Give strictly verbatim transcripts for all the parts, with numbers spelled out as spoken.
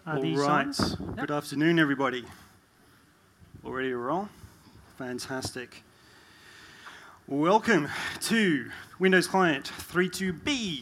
Are All these right. on? Good Yep. afternoon, everybody. All ready to roll? Fantastic. Welcome to Windows Client three point two B.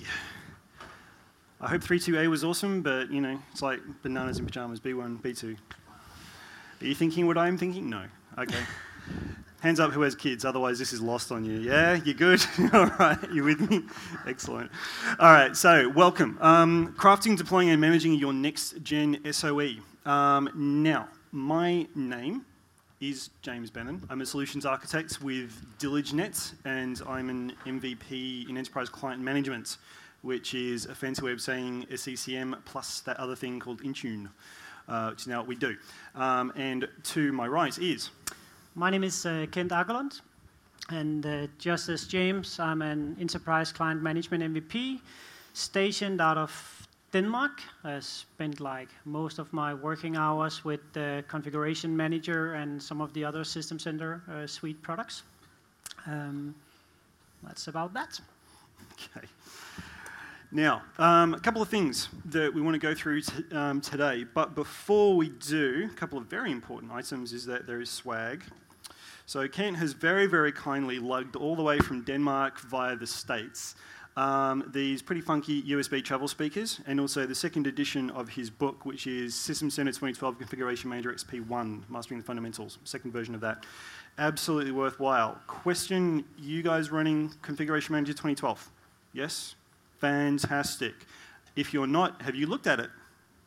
I hope three point two A was awesome, but you know, it's like bananas in pajamas, B one, B two. Are you thinking what I'm thinking? No. Okay. Hands up who has kids, otherwise this is lost on you. Yeah, you good? All right, you with me? Excellent. All right, so welcome. Um, crafting, deploying, and managing your next-gen S O E. Um, now, my name is James Bannon. I'm a solutions architect with DiligeNet, and I'm an M V P in Enterprise Client Management, which is a fancy way of saying S C C M plus that other thing called Intune, uh, which is now what we do. Um, and to my right is... My name is uh, Kent Akerlund, and uh, just as James, I'm an Enterprise Client Management M V P, stationed out of Denmark. I spent like most of my working hours with the Configuration Manager and some of the other System Center uh, suite products. Um, that's about that. Okay. Now, um, a couple of things that we want to go through t um, today, but before we do, a couple of very important items is that there is swag. So Kent has very, very kindly lugged all the way from Denmark via the States um, these pretty funky U S B travel speakers, and also the second edition of his book, which is System Center twenty twelve Configuration Manager X P one, Mastering the Fundamentals, second version of that. Absolutely worthwhile. Question, you guys running Configuration Manager twenty twelve? Yes? Fantastic. If you're not, have you looked at it?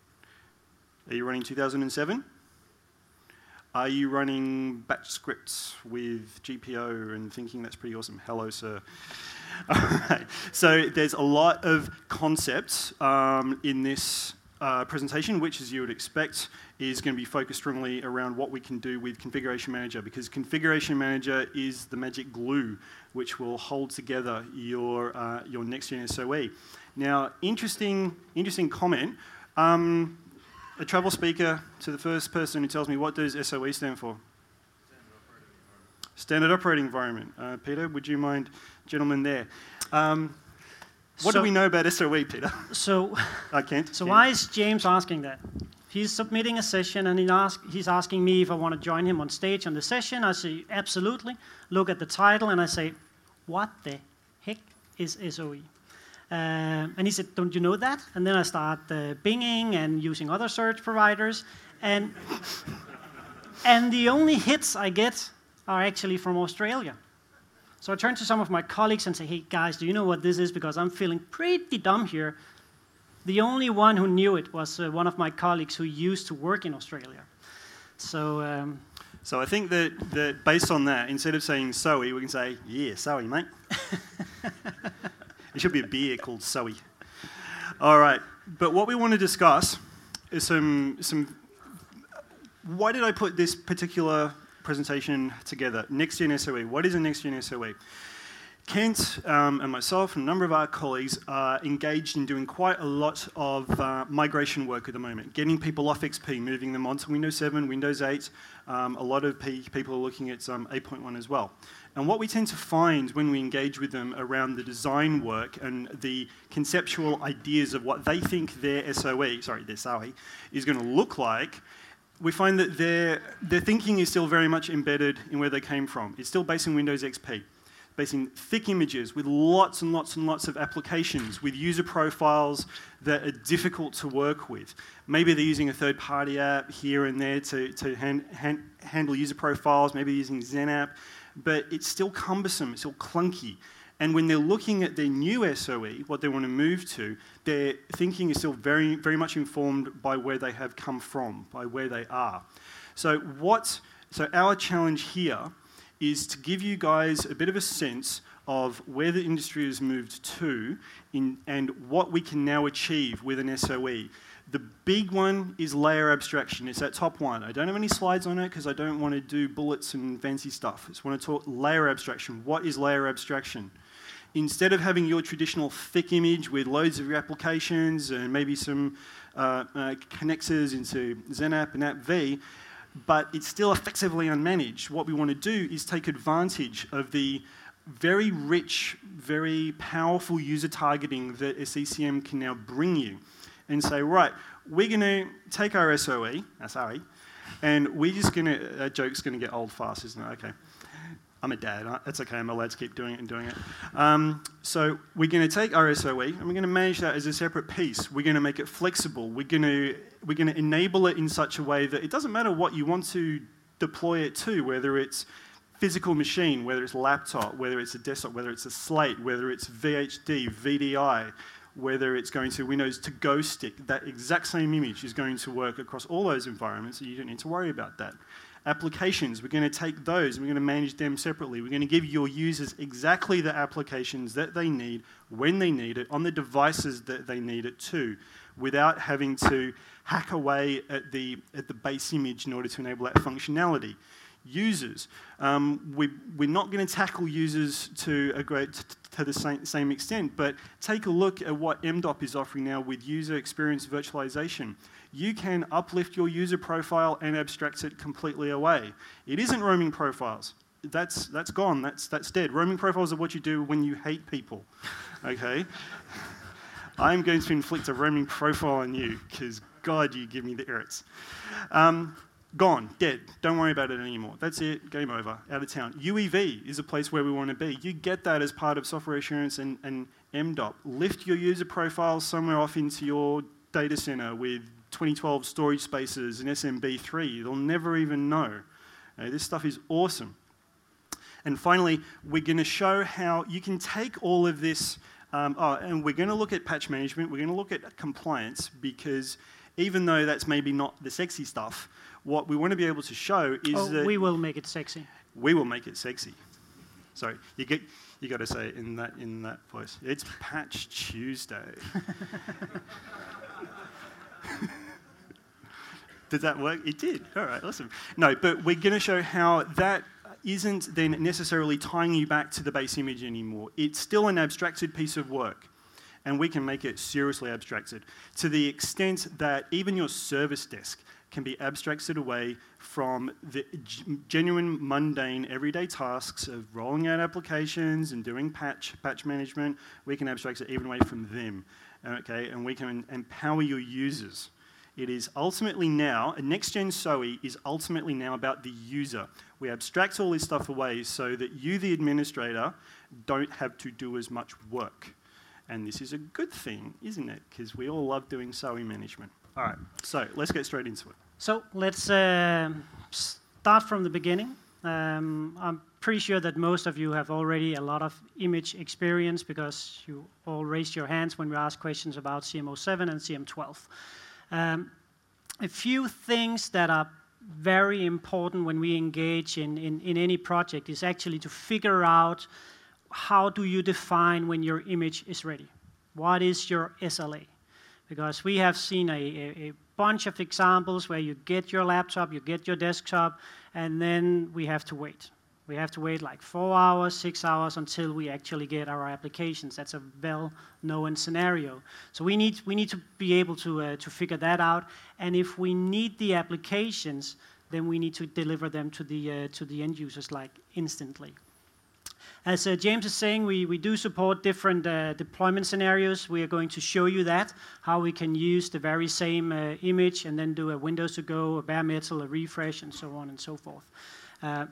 Are you running two thousand seven? Are you running batch scripts with G P O and thinking that's pretty awesome? Hello, sir. All right. So there's a lot of concepts um, in this uh, presentation, which, as you would expect, is going to be focused strongly around what we can do with Configuration Manager, because Configuration Manager is the magic glue which will hold together your uh, your next-gen S O E. Now, interesting, interesting comment. Um, a travel speaker to the first person who tells me, what does S O E stand for? Standard Operating Environment. Uh, Peter, would you mind, gentleman there? Um, what So- do we know about S O E, Peter? So, I can't. so why is James asking that? He's submitting a session, and he ask, he's asking me if I want to join him on stage on the session. I say, absolutely. Look at the title, and I say, what the heck is S O E? Um, and he said, don't you know that? And then I start uh, binging and using other search providers. And, and the only hits I get are actually from Australia. So I turn to some of my colleagues and say, hey, guys, do you know what this is? Because I'm feeling pretty dumb here. The only one who knew it was uh, one of my colleagues who used to work in Australia. So... Um, So I think that, that based on that, instead of saying S O E, we can say, yeah, S O E, mate. It should be a beer called S O E. All right, but what we want to discuss is some, some... Why did I put this particular presentation together? Next-gen S O E. What is a next-gen S O E? Kent um, and myself and a number of our colleagues are engaged in doing quite a lot of uh, migration work at the moment, getting people off X P, moving them onto Windows seven, Windows eight. Um, a lot of pe people are looking at um, eight point one as well. And what we tend to find when we engage with them around the design work and the conceptual ideas of what they think their S O E, sorry, their S O E, is going to look like, we find that their, their thinking is still very much embedded in where they came from. It's still based in Windows X P. Based in thick images with lots and lots and lots of applications, with user profiles that are difficult to work with. Maybe they're using a third-party app here and there to, to hand, hand, handle user profiles, maybe using XenApp, but it's still cumbersome, it's still clunky. And when they're looking at their new S O E, what they want to move to, their thinking is still very, very much informed by where they have come from, by where they are. So, what, so our challenge here is to give you guys a bit of a sense of where the industry has moved to in, and what we can now achieve with an S O E. The big one is layer abstraction. It's that top one. I don't have any slides on it because I don't want to do bullets and fancy stuff. I just want to talk layer abstraction. What is layer abstraction? Instead of having your traditional thick image with loads of your applications and maybe some uh, uh, connectors into XenApp and AppV, but it's still effectively unmanaged. What we want to do is take advantage of the very rich, very powerful user targeting that S C C M can now bring you. and say, right, we're going to take our S O E, S R E, and we're just going to, that joke's going to get old fast, isn't it? Okay. I'm a dad. It's okay. I'm allowed to keep doing it and doing it. Um, so we're going to take our S O E and we're going to manage that as a separate piece. We're going to make it flexible. We're going to we're going to enable it in such a way that it doesn't matter what you want to deploy it to, whether it's physical machine, whether it's laptop, whether it's a desktop, whether it's a slate, whether it's V H D, V D I, whether it's going to Windows to-go stick. That exact same image is going to work across all those environments, so you don't need to worry about that. Applications, we're going to take those and we're going to manage them separately. We're going to give your users exactly the applications that they need, when they need it, on the devices that they need it to, without having to hack away at the, at the base image in order to enable that functionality. Users, um, we, we're not going to tackle users to a great, to the same, same extent, but take a look at what M D O P is offering now with user experience virtualization. You can uplift your user profile and abstract it completely away. It isn't roaming profiles. That's, that's gone. That's, that's dead. Roaming profiles are what you do when you hate people. Okay? I'm going to inflict a roaming profile on you because, God, you give me the irrits. Um, gone. Dead. Don't worry about it anymore. That's it. Game over. Out of town. U E V is a place where we want to be. You get that as part of software assurance and, and M D O P. Lift your user profile somewhere off into your data center with twenty twelve storage spaces and S M B three. They'll never even know. Okay, this stuff is awesome. And finally, we're going to show how you can take all of this, um, oh, and we're going to look at patch management, we're going to look at compliance, because even though that's maybe not the sexy stuff, what we want to be able to show is oh, that... we will make it sexy. We will make it sexy. Sorry, you get you got to say it in that in that voice. It's Patch Tuesday. Did that work? It did. All right, awesome. No, but we're going to show how that isn't then necessarily tying you back to the base image anymore. It's still an abstracted piece of work, and we can make it seriously abstracted to the extent that even your service desk can be abstracted away from the genuine, mundane, everyday tasks of rolling out applications and doing patch patch management. We can abstract it even away from them, okay? And we can empower your users. It is ultimately now, a next-gen S O E is ultimately now about the user. We abstract all this stuff away so that you, the administrator, don't have to do as much work. And this is a good thing, isn't it? Because we all love doing S O E management. All right, so let's get straight into it. So let's uh, start from the beginning. Um, I'm pretty sure that most of you have already a lot of image experience because you all raised your hands when we asked questions about C M zero seven and C M twelve. Um, a few things that are very important when we engage in, in, in any project is actually to figure out how do you define when your image is ready. What is your S L A? Because we have seen a, a, a bunch of examples where you get your laptop, you get your desktop, and then we have to wait. We have to wait like four hours, six hours until we actually get our applications. That's a well-known scenario. So we need we need to be able to uh, to figure that out. And if we need the applications, then we need to deliver them to the uh, to the end users like instantly. As uh, James is saying, we, we do support different uh, deployment scenarios. We are going to show you that, how we can use the very same uh, image and then do a Windows to go, a bare metal, a refresh, and so on and so forth. Uh,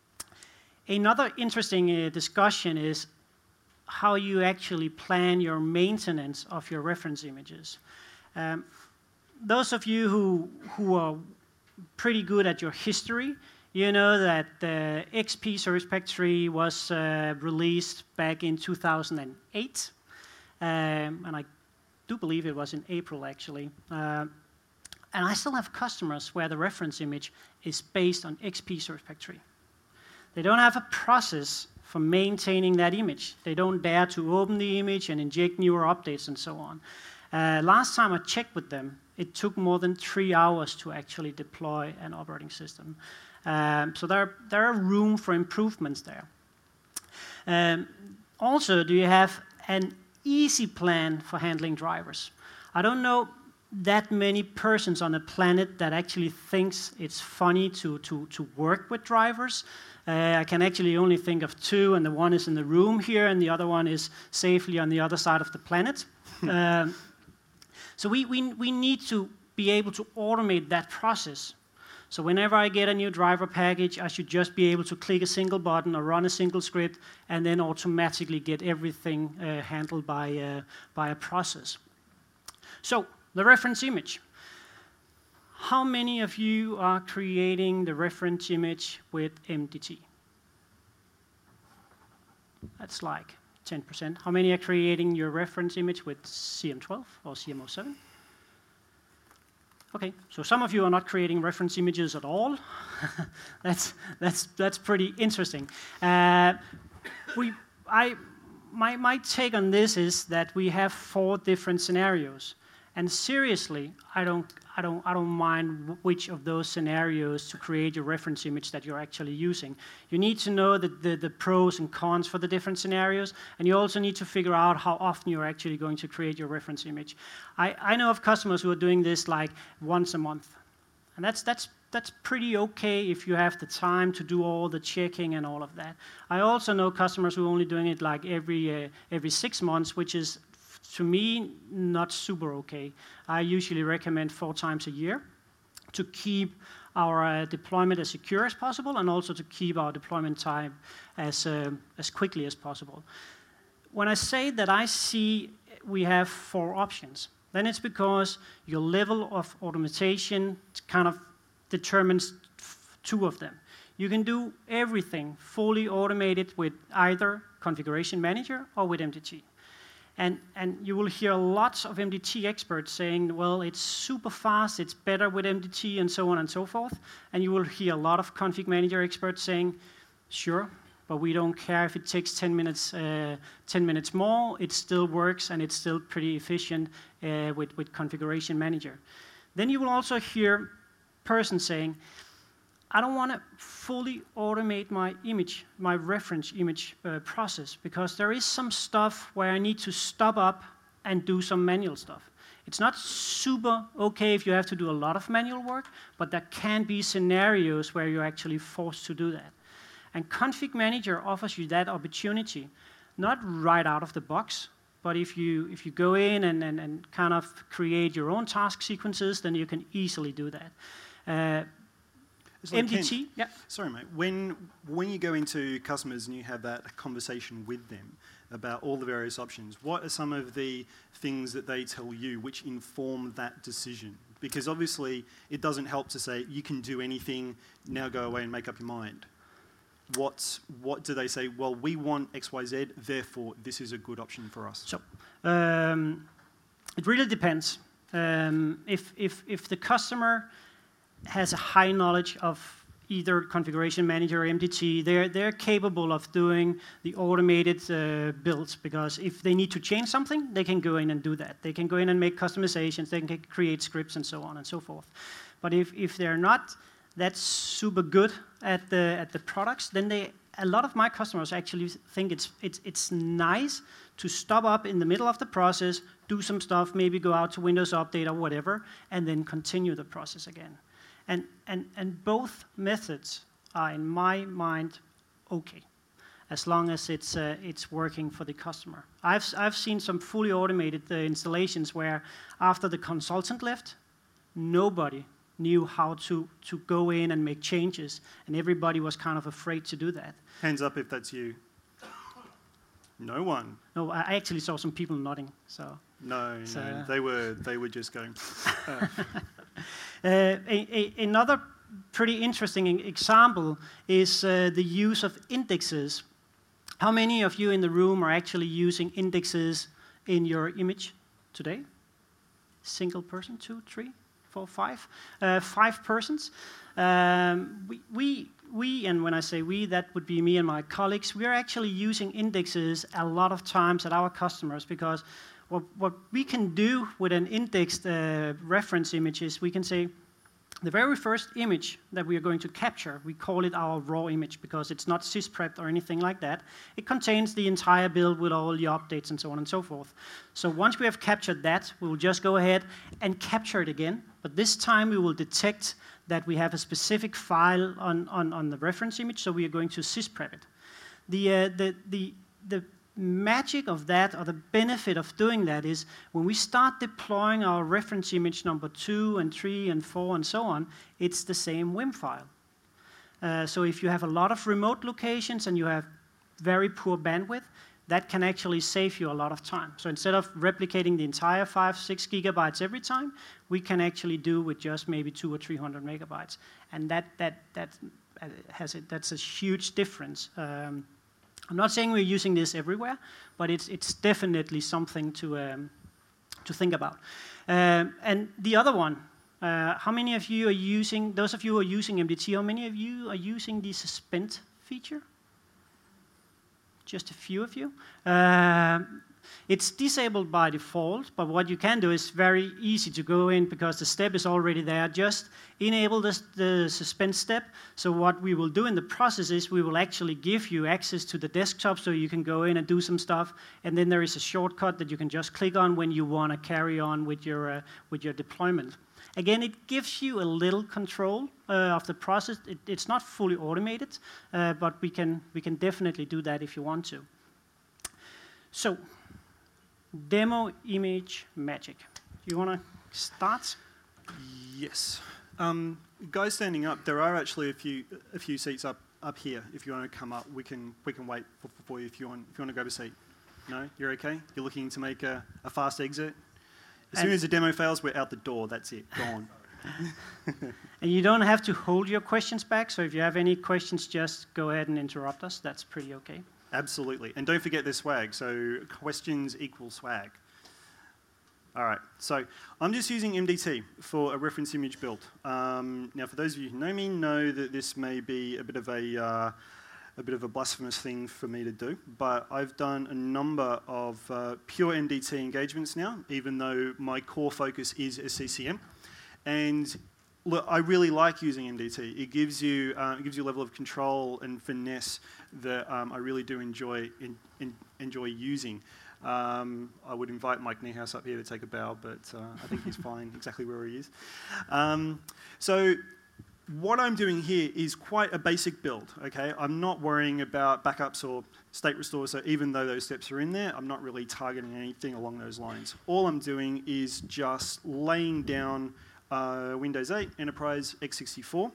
another interesting uh, discussion is how you actually plan your maintenance of your reference images. Um, those of you who, who are pretty good at your history, you know that the X P Service Pack three was uh, released back in two thousand eight, um, and I do believe it was in April, actually. Uh, and I still have customers where the reference image is based on X P Service Pack three. They don't have a process for maintaining that image. They don't dare to open the image and inject newer updates and so on. Uh, last time I checked with them, it took more than three hours to actually deploy an operating system. Um, so there, there are room for improvements there. Um, also, do you have an easy plan for handling drivers? I don't know that many persons on the planet that actually thinks it's funny to, to, to work with drivers. Uh, I can actually only think of two, and the one is in the room here, and the other one is safely on the other side of the planet. um, So we, we, we need to be able to automate that process. So whenever I get a new driver package, I should just be able to click a single button or run a single script and then automatically get everything uh, handled by, uh, by a process. So the reference image. How many of you are creating the reference image with M D T? That's like ten percent. How many are creating your reference image with C M twelve or C M zero seven? Okay, so some of you are not creating reference images at all. that's, that's, that's pretty interesting. Uh, we, I, my, my take on this is that we have four different scenarios. And seriously, I don't, I don't, I don't mind which of those scenarios to create your reference image that you're actually using. You need to know the, the, the pros and cons for the different scenarios, and you also need to figure out how often you're actually going to create your reference image. I, I know of customers who are doing this like once a month, and that's, that's, that's pretty okay if you have the time to do all the checking and all of that. I also know customers who are only doing it like every, uh, every six months, which is to me, not super okay. I usually recommend four times a year to keep our uh, deployment as secure as possible and also to keep our deployment time as, uh, as quickly as possible. When I say that I see we have four options, then it's because your level of automation kind of determines two of them. You can do everything fully automated with either Configuration Manager or with M D T. And, and you will hear lots of M D T experts saying, well, it's super fast, it's better with M D T, and so on and so forth. And you will hear a lot of Config Manager experts saying, sure, but we don't care if it takes ten minutes, uh, ten minutes more, it still works, and it's still pretty efficient uh, with, with Configuration Manager. Then you will also hear persons saying, I don't want to fully automate my image, my reference image uh, process, because there is some stuff where I need to stop up and do some manual stuff. It's not super okay if you have to do a lot of manual work, but there can be scenarios where you're actually forced to do that. And Config Manager offers you that opportunity, not right out of the box, but if you, if you go in and, and, and kind of create your own task sequences, then you can easily do that. Uh, Like M D T, Ken, yeah. Sorry, mate. When when you go into customers and you have that conversation with them about all the various options, what are some of the things that they tell you which inform that decision? Because obviously it doesn't help to say you can do anything, now go away and make up your mind. What's, what do they say? Well, we want X Y Z, therefore this is a good option for us. So um, it really depends. Um, if if if the customer has a high knowledge of either Configuration Manager or M D T, they're, they're capable of doing the automated uh, builds, because if they need to change something, they can go in and do that. They can go in and make customizations, they can create scripts and so on and so forth. But if, if they're not that super good at the, at the products, then they, a lot of my customers actually think it's, it's, it's nice to stop up in the middle of the process, do some stuff, maybe go out to Windows Update or whatever, and then continue the process again. And, and, and both methods are, in my mind, okay, as long as it's, uh, it's working for the customer. I've, I've seen some fully automated uh, installations where after the consultant left, nobody knew how to, to go in and make changes, and everybody was kind of afraid to do that. Hands up if that's you. No one. No, I actually saw some people nodding. So no, so, no, they were they were just going. Uh. Uh, a, a, another pretty interesting example is uh, the use of indexes. How many of you in the room are actually using indexes in your image today? Single person, two, three, four, five? Uh, five persons. Um, we, we, we, and when I say we, that would be me and my colleagues, we are actually using indexes a lot of times at our customers, because What, what we can do with an indexed uh, reference image is we can say the very first image that we are going to capture, we call it our raw image because it's not sysprepped or anything like that. It contains the entire build with all the updates and so on and so forth. So once we have captured that, we will just go ahead and capture it again. But this time we will detect that we have a specific file on, on, on the reference image, so we are going to sysprep it. The, uh, the, the, the magic of that, or the benefit of doing that, is when we start deploying our reference image number two and three and four and so on, it's the same W I M file. Uh, so if you have a lot of remote locations and you have very poor bandwidth, that can actually save you a lot of time. So instead of replicating the entire five, six gigabytes every time, we can actually do with just maybe two or three hundred megabytes, and that that that has a, that's a huge difference. Um, I'm not saying we're using this everywhere, but it's it's definitely something to um, to think about. Um, and the other one, uh, how many of you are using? Those of you who are using M D T, how many of you are using the suspend feature? Just a few of you. Uh, it's disabled by default, but what you can do is very easy to go in because the step is already there. Just enable this, the suspend step. So what we will do in the process is we will actually give you access to the desktop so you can go in and do some stuff. And then there is a shortcut that you can just click on when you want to carry on with your, uh, with your deployment. Again, it gives you a little control uh, of the process. It, it's not fully automated, uh, but we can, we can definitely do that if you want to. So, demo image magic. You want to start? Yes. Um, guys standing up, there are actually a few, a few seats up, up here. If you want to come up, we can, we can wait for, for you if you, want, if you want to grab a seat. No? You're okay? You're looking to make a, a fast exit? As soon as the demo fails, we're out the door. That's it. Gone. And you don't have to hold your questions back. So if you have any questions, just go ahead and interrupt us. That's pretty okay. Absolutely. And don't forget there's swag. So questions equal swag. All right. So I'm just using M D T for a reference image build. Um, now, for those of you who know me, know that this may be a bit of a... Uh, a bit of a blasphemous thing for me to do, but I've done a number of uh, pure M D T engagements now, even though my core focus is a C C M. And look, I really like using M D T. It gives you, uh, it gives you a level of control and finesse that um, I really do enjoy in, in, enjoy using. Um, I would invite Mike Niehaus up here to take a bow, but uh, I think he's fine exactly where he is. Um, so. What I'm doing here is quite a basic build, okay? I'm not worrying about backups or state restore, so even though those steps are in there, I'm not really targeting anything along those lines. All I'm doing is just laying down uh, Windows eight Enterprise x sixty-four.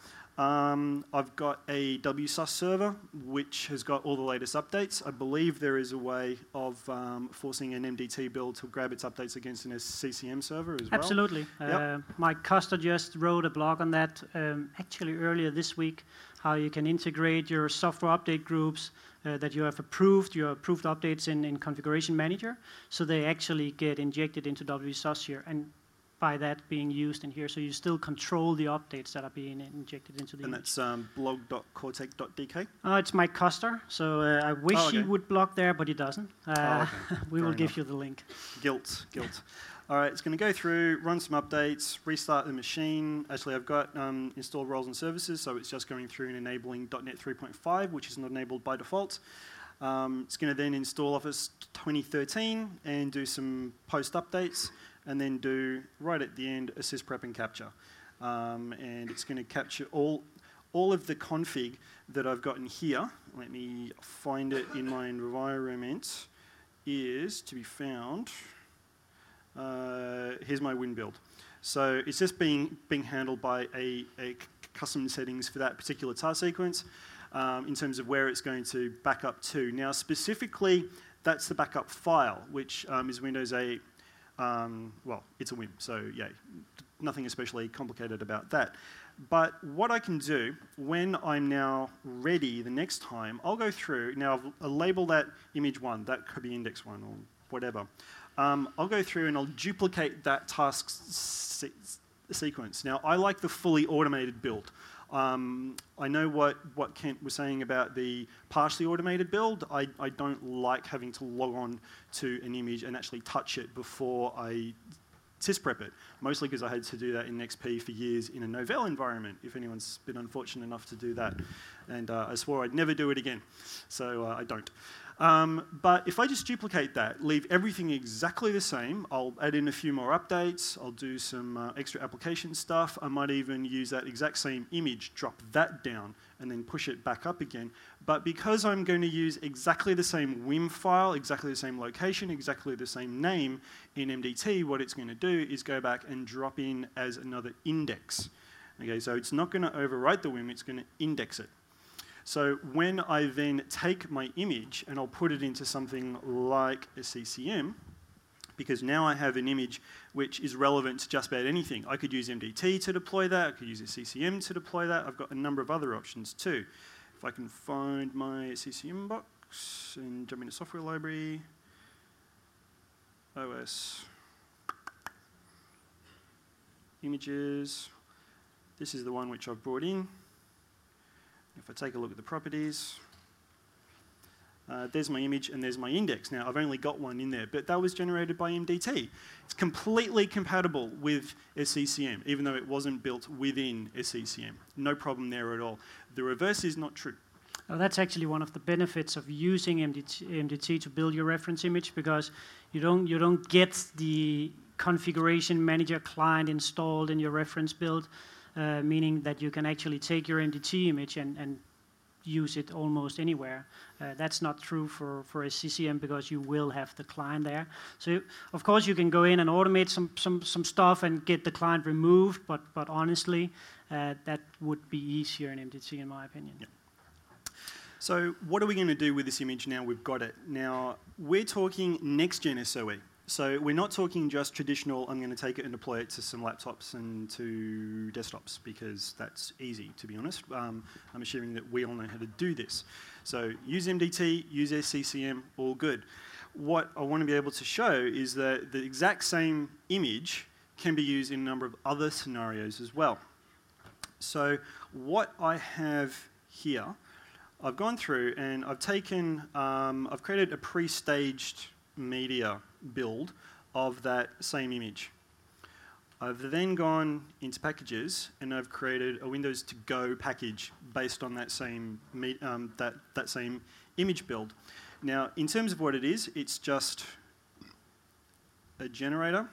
Um, I've got a W S U S server, which has got all the latest updates. I believe there is a way of um, forcing an M D T build to grab its updates against a C C M server as well. Absolutely. Yep. Uh, Mike Custer just wrote a blog on that um, actually earlier this week, how you can integrate your software update groups uh, that you have approved, your approved updates in, in Configuration Manager, so they actually get injected into W S U S here. And by that being used in here, so you still control the updates that are being injected into the And image. that's um, blog dot cortec dot d k? Uh, it's Mike Custer, so uh, I wish oh, okay. he would blog there, but he doesn't. Uh, oh, okay. we Fair will enough. give you the link. Guilt, guilt. All right, it's going to go through, run some updates, restart the machine. Actually, I've got um, installed roles and services, so it's just going through and enabling dot net three point five, which is not enabled by default. Um, it's going to then install Office twenty thirteen and do some post updates, and then do, right at the end, a sysprep and capture. Um, and it's going to capture all, all of the config that I've got in here. Let me find it in my environment. Is to be found. Uh, here's my Win build. So it's just being, being handled by a, a custom settings for that particular task sequence um, in terms of where it's going to back up to. Now, specifically, that's the backup file, which um, is Windows eight. Um, well, it's a W I M, so yeah, nothing especially complicated about that. But what I can do when I'm now ready the next time, I'll go through, now I've, I'll label that image one, that could be index one or whatever. Um, I'll go through and I'll duplicate that task se sequence. Now, I like the fully automated build. Um, I know what, what Kent was saying about the partially automated build. I, I don't like having to log on to an image and actually touch it before I sysprep it, mostly because I had to do that in X P for years in a Novell environment, if anyone's been unfortunate enough to do that. And uh, I swore I'd never do it again, so uh, I don't. Um, but if I just duplicate that, leave everything exactly the same, I'll add in a few more updates, I'll do some uh, extra application stuff, I might even use that exact same image, drop that down, and then push it back up again. But because I'm going to use exactly the same W I M file, exactly the same location, exactly the same name in M D T, what it's going to do is go back and drop in as another index. Okay, so it's not going to overwrite the W I M, it's going to index it. So when I then take my image and I'll put it into something like a C C M, because now I have an image which is relevant to just about anything. I could use M D T to deploy that, I could use a C C M to deploy that, I've got a number of other options too. If I can find my C C M box and jump into software library, O S, images, this is the one which I've brought in. If I take a look at the properties, uh, there's my image and there's my index. Now, I've only got one in there, but that was generated by M D T. It's completely compatible with a C C M, even though it wasn't built within a C C M. No problem there at all. The reverse is not true. Oh, that's actually one of the benefits of using M D T, M D T to build your reference image, because you don't, you don't get the configuration manager client installed in your reference build. Uh, meaning that you can actually take your M D T image and, and use it almost anywhere. Uh, that's not true for, for a C C M, because you will have the client there. So, of course, you can go in and automate some, some, some stuff and get the client removed, but, but honestly, uh, that would be easier in M D T, in my opinion. Yep. So what are we going to do with this image now we've got it? Now, we're talking next-gen S O E. So we're not talking just traditional, I'm going to take it and deploy it to some laptops and to desktops, because that's easy, to be honest. Um, I'm assuming that we all know how to do this. So use M D T, use S C C M, all good. What I want to be able to show is that the exact same image can be used in a number of other scenarios as well. So what I have here, I've gone through and I've taken, um, I've created a pre-staged media build of that same image. I've then gone into packages and I've created a Windows to Go package based on that same me um, that that same image build. Now, in terms of what it is, it's just a generator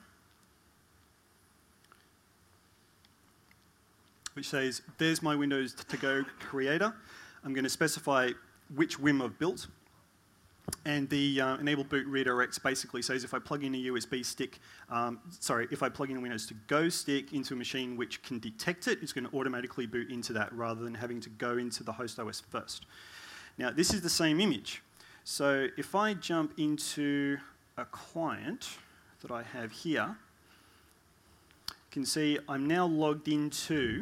which says, "There's my Windows to Go creator." I'm going to specify which W I M I've built. And the uh, enable boot redirects basically says if I plug in a U S B stick, um, sorry, if I plug in a Windows to Go stick into a machine which can detect it, it's going to automatically boot into that rather than having to go into the host O S first. Now, this is the same image. So if I jump into a client that I have here, you can see I'm now logged into,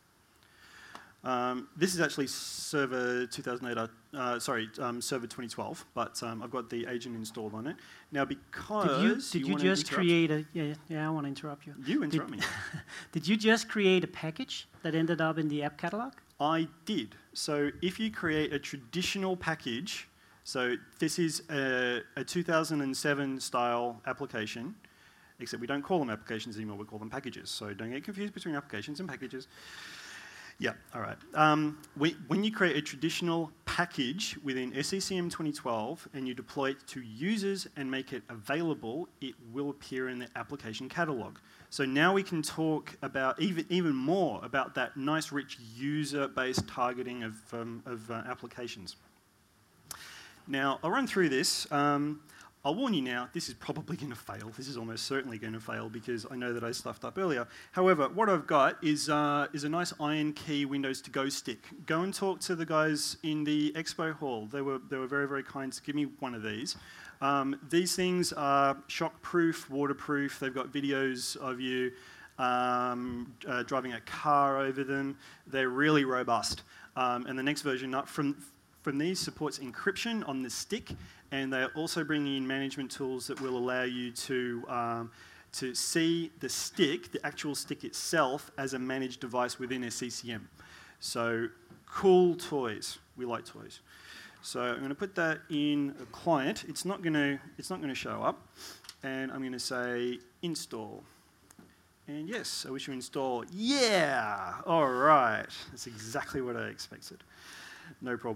um, this is actually server two thousand eight, uh, sorry, um, server twenty twelve, but um, I've got the agent installed on it. Now, because did you, did you, you just create a, yeah, yeah, I want to interrupt you. You interrupt did, me. Did you just create a package that ended up in the app catalog? I did. So if you create a traditional package, so this is a, a two thousand seven style application, except we don't call them applications anymore, we call them packages. So don't get confused between applications and packages. Yeah, all right. Um, we, when you create a traditional package within S C C M twenty twelve and you deploy it to users and make it available, it will appear in the application catalog. So now we can talk about even, even more about that nice, rich user-based targeting of, um, of uh, applications. Now, I'll run through this. Um, I'll warn you now, this is probably going to fail. This is almost certainly going to fail because I know that I stuffed up earlier. However, what I've got is, uh, is a nice IronKey Windows to Go stick. Go and talk to the guys in the expo hall. They were, they were very, very kind to give me one of these. Um, these things are shock-proof, waterproof. They've got videos of you um, uh, driving a car over them. They're really robust. Um, and the next version up from, from these supports encryption on the stick, and they're also bringing in management tools that will allow you to, um, to see the stick, the actual stick itself, as a managed device within a C C M. So cool toys. We like toys. So I'm going to put that in a client. It's not going to, it's not going to show up. And I'm going to say install. And yes, I wish you install. Yeah! All right. That's exactly what I expected. No problem.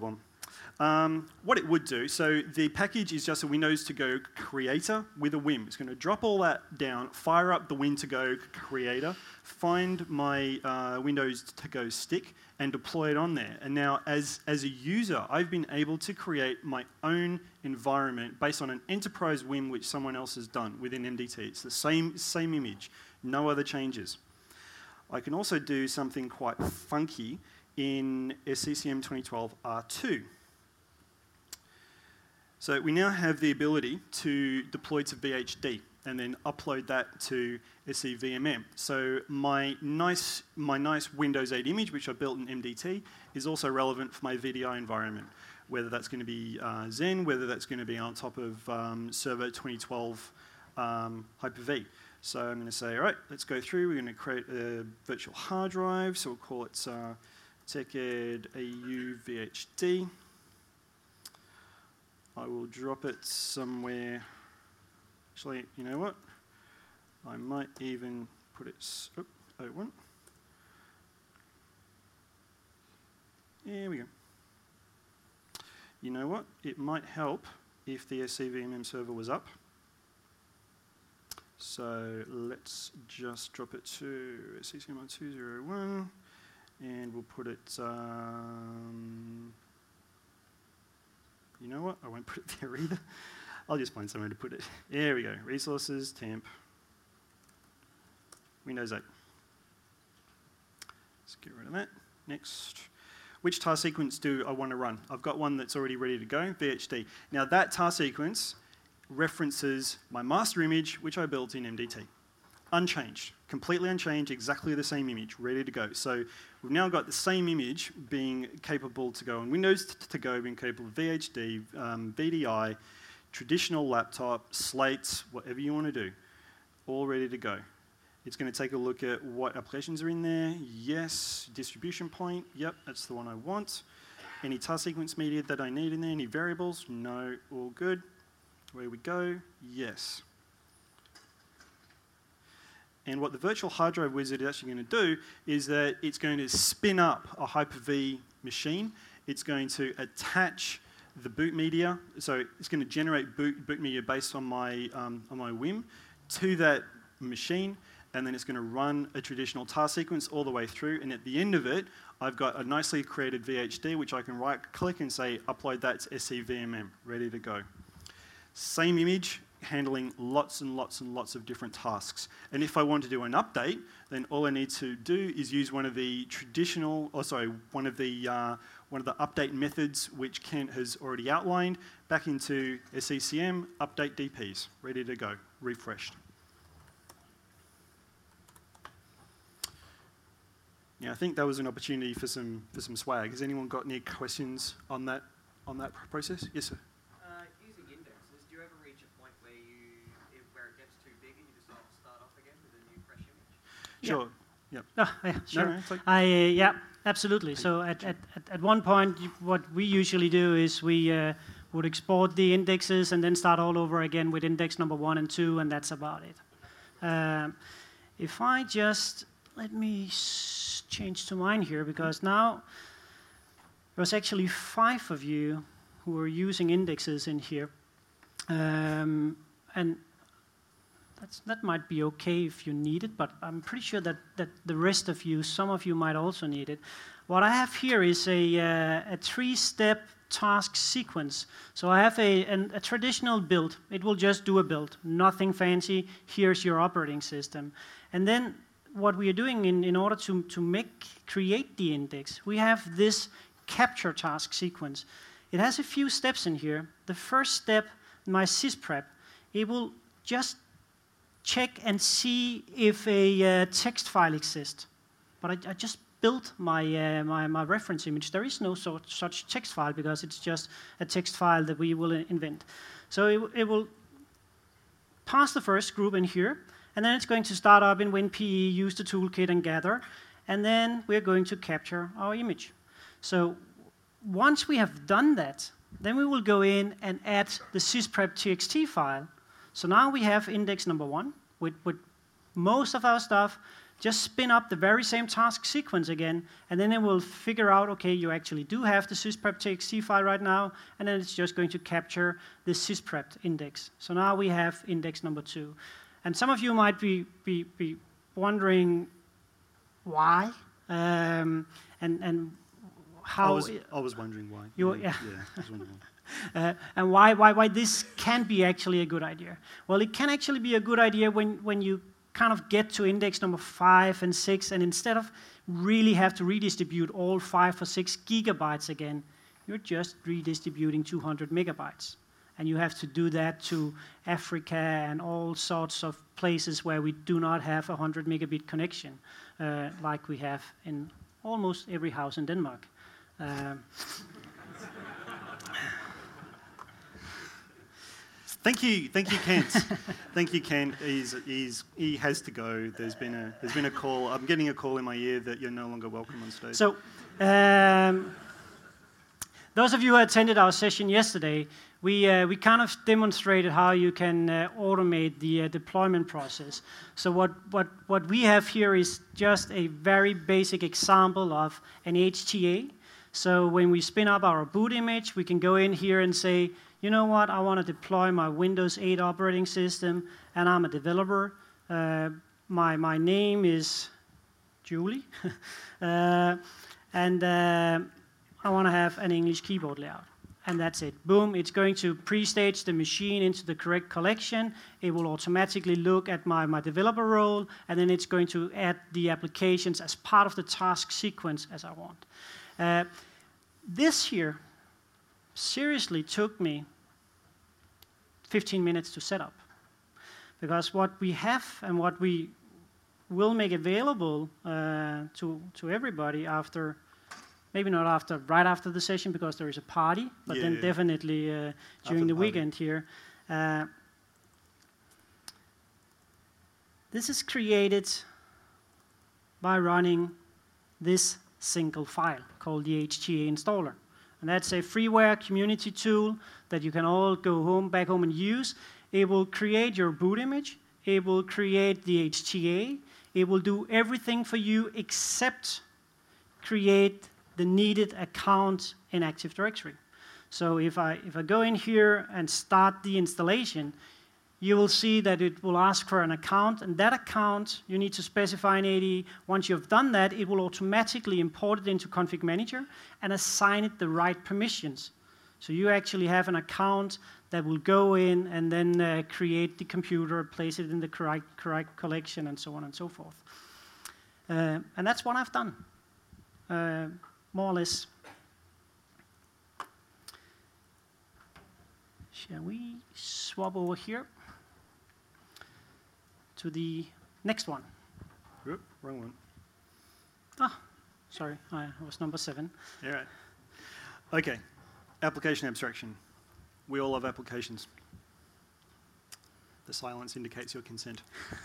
Um, what it would do, so the package is just a Windows to Go creator with a Wim. It's going to drop all that down, fire up the Win to Go creator, find my uh, Windows to Go stick, and deploy it on there. And now, as, as a user, I've been able to create my own environment based on an enterprise Wim which someone else has done within M D T. It's the same, same image, no other changes. I can also do something quite funky in S C C M twenty twelve R two. So we now have the ability to deploy to V H D and then upload that to S C V M M. So my nice, my nice Windows eight image, which I built in M D T, is also relevant for my V D I environment, whether that's going to be uh, Zen, whether that's going to be on top of um, Server twenty twelve um, Hyper-V. So I'm going to say, all right, let's go through. We're going to create a virtual hard drive. So we'll call it uh, TechEd A U V H D. I will drop it somewhere. Actually, you know what? I might even put it. Oh, oh one. There we go. You know what? It might help if the S C V M M server was up. So let's just drop it to S C C M two zero one, and we'll put it. Um, You know what? I won't put it there either. I'll just find somewhere to put it. There we go. Resources, temp, Windows eight. Let's get rid of that. Next. Which task sequence do I want to run? I've got one that's already ready to go, V H D. Now that task sequence references my master image, which I built in M D T. Unchanged, completely unchanged, exactly the same image, ready to go. So we've now got the same image being capable to go on Windows to Go, being capable of V H D, um, V D I, traditional laptop, slates, whatever you want to do, all ready to go. It's going to take a look at what applications are in there. Yes, distribution point, yep, that's the one I want. Any task sequence media that I need in there, any variables? No, all good. Where we go, yes. And what the virtual hard drive wizard is actually going to do is that it's going to spin up a Hyper-V machine. It's going to attach the boot media, so it's going to generate boot, boot media based on my, um, on my Wim to that machine, and then it's going to run a traditional task sequence all the way through, and at the end of it, I've got a nicely created V H D, which I can right-click and say, upload that to S C V M M, ready to go. Same image, handling lots and lots and lots of different tasks. And if I want to do an update, then all I need to do is use one of the traditional, or sorry, one of the uh, one of the update methods which Kent has already outlined, back into S C C M, update D Ps, ready to go, refreshed. Yeah, I think that was an opportunity for some for some swag. Has anyone got any questions on that on that process? Yes, sir. Sure. Yeah. Oh, yeah, sure. No, no, like I, uh, yeah, absolutely. So at, at, at one point, what we usually do is we uh, would export the indexes and then start all over again with index number one and two, and that's about it. Um, if I just, let me s change to mine here, because now there's actually five of you who are using indexes in here. Um, and That's, that might be okay if you need it, but I'm pretty sure that, that the rest of you, some of you might also need it. What I have here is a, uh, a three-step task sequence. So I have a, an, a traditional build. It will just do a build, nothing fancy. Here's your operating system. And then what we are doing in, in order to, to make, create the index, we have this capture task sequence. It has a few steps in here. The first step, my sysprep, it will just check and see if a uh, text file exists. But I, I just built my, uh, my, my reference image. There is no sort, such text file because it's just a text file that we will invent. So it, it will pass the first group in here, and then it's going to start up in WinPE, use the toolkit and gather, and then we're going to capture our image. So once we have done that, then we will go in and add the sysprep.txt file. So now we have index number one with, with most of our stuff. just spin up the very same task sequence again, and then it will figure out, okay, you actually do have the sysprep.txt file right now, and then it's just going to capture the sysprep index. So now we have index number two. And some of you might be, be, be wondering why, um, and, and how... I was, I was wondering why. You, yeah, yeah. yeah, I was wondering why. Uh, and why, why, why this can be actually a good idea. Well, it can actually be a good idea when, when you kind of get to index number five and six, and instead of really have to redistribute all five or six gigabytes again, you're just redistributing two hundred megabytes. And you have to do that to Africa and all sorts of places where we do not have a one hundred megabit connection, uh, like we have in almost every house in Denmark. Um, Thank you, thank you, Kent. Thank you, Kent. He's, he's, he has to go. There's been a there's been a call. I'm getting a call in my ear that you're no longer welcome on stage. So, um, those of you who attended our session yesterday, we uh, we kind of demonstrated how you can uh, automate the uh, deployment process. So what what what we have here is just a very basic example of an H T A. So when we spin up our boot image, we can go in here and say, you know what, I want to deploy my Windows eight operating system, and I'm a developer. Uh, my, my name is Julie, uh, and uh, I want to have an English keyboard layout. And that's it. Boom, it's going to pre-stage the machine into the correct collection. It will automatically look at my, my developer role, and then it's going to add the applications as part of the task sequence as I want. Uh, this here seriously took me fifteen minutes to set up. Because what we have and what we will make available uh, to, to everybody after, maybe not after, right after the session because there is a party, but yeah, then yeah. definitely uh, during the, the weekend here. Uh, this is created by running this single file called the H T A installer. And that's a freeware community tool that you can all go home, back home and use. It will create your boot image. It will create the H T A. It will do everything for you except create the needed account in Active Directory. So if I, if I go in here and start the installation, you will see that it will ask for an account, and that account you need to specify in A D E. Once you've done that, it will automatically import it into Config Manager and assign it the right permissions. So you actually have an account that will go in and then uh, create the computer, place it in the correct, correct collection, and so on and so forth. Uh, and that's what I've done, uh, more or less. Shall we swap over here to the next one? Oop, wrong one. Ah, sorry, I was number seven. All right. Okay, application abstraction. We all love applications. The silence indicates your consent.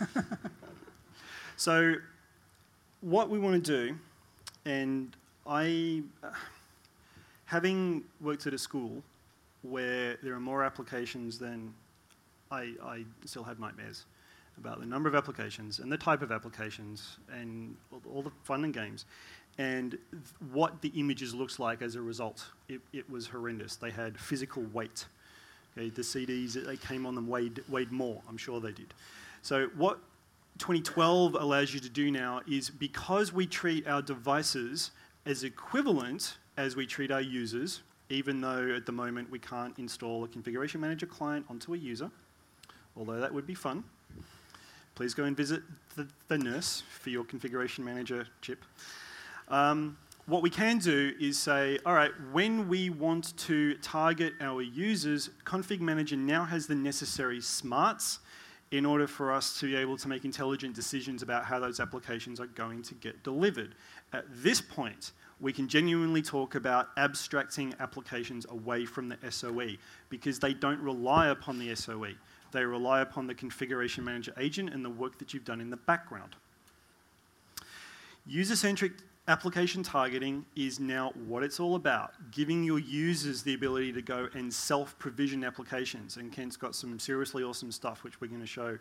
So what we want to do, and I, uh, having worked at a school where there are more applications than I, I still have nightmares about the number of applications and the type of applications and all the fun and games and th what the images looks like as a result. It, it was horrendous. They had physical weight. Okay, the C Ds that they came on them weighed, weighed more. I'm sure they did. So what twenty twelve allows you to do now is, because we treat our devices as equivalent as we treat our users, even though at the moment we can't install a configuration manager client onto a user, although that would be fun. Please go and visit the, the nurse for your configuration manager chip. Um, what we can do is say, all right, when we want to target our users, Config Manager now has the necessary smarts in order for us to be able to make intelligent decisions about how those applications are going to get delivered. At this point, we can genuinely talk about abstracting applications away from the S O E, because they don't rely upon the S O E. They rely upon the configuration manager agent and the work that you've done in the background. User-centric application targeting is now what it's all about, giving your users the ability to go and self-provision applications. And Kent's got some seriously awesome stuff which we're going to show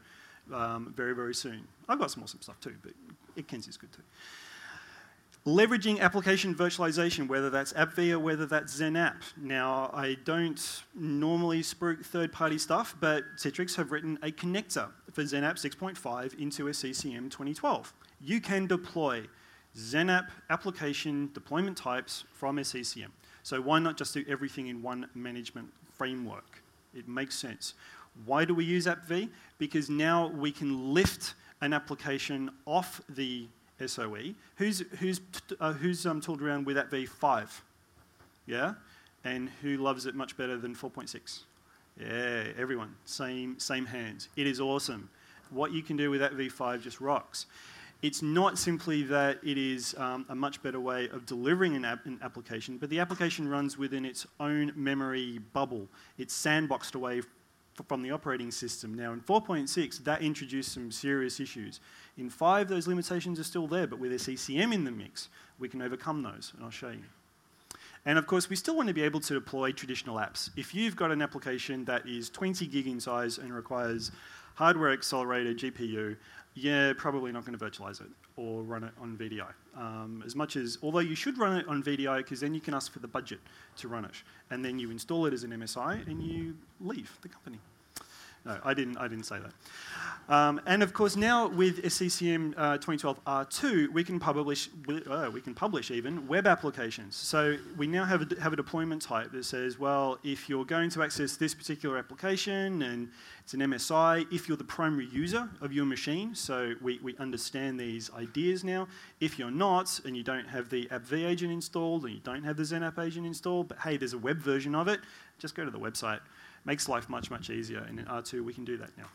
um, very, very soon. I've got some awesome stuff too, but Kenzie's good too. Leveraging application virtualization, whether that's AppV or whether that's XenApp. Now, I don't normally spruik third-party stuff, but Citrix have written a connector for XenApp six point five into a C C M twenty twelve. You can deploy XenApp application deployment types from a C C M. So why not just do everything in one management framework? It makes sense. Why do we use AppV? Because now we can lift an application off the S O E. Who's, who's, uh, who's um, tooled around with AppV five? Yeah? And who loves it much better than four point six? Yeah, everyone. Same, same hands. It is awesome. What you can do with AppV five just rocks. It's not simply that it is um, a much better way of delivering an, app, an application, but the application runs within its own memory bubble. It's sandboxed away f from the operating system. Now, in four point six, that introduced some serious issues. In five, those limitations are still there, but with a C C M in the mix, we can overcome those, and I'll show you. And of course, we still want to be able to deploy traditional apps. If you've got an application that is twenty gig in size and requires hardware accelerated G P U, yeah, probably not going to virtualize it or run it on V D I. Um, as much as, although you should run it on V D I because then you can ask for the budget to run it. And then you install it as an M S I and you leave the company. No, I didn't, I didn't say that. Um, and of course, now with a C C M uh, twenty twelve R two, we can publish, uh, we can publish even web applications. So we now have a, have a deployment type that says, well, if you're going to access this particular application and it's an M S I, if you're the primary user of your machine, so we, we understand these ideas now. If you're not, and you don't have the AppV agent installed, and you don't have the XenApp agent installed, but hey, there's a web version of it, just go to the website. Makes life much, much easier. And in R two, we can do that now.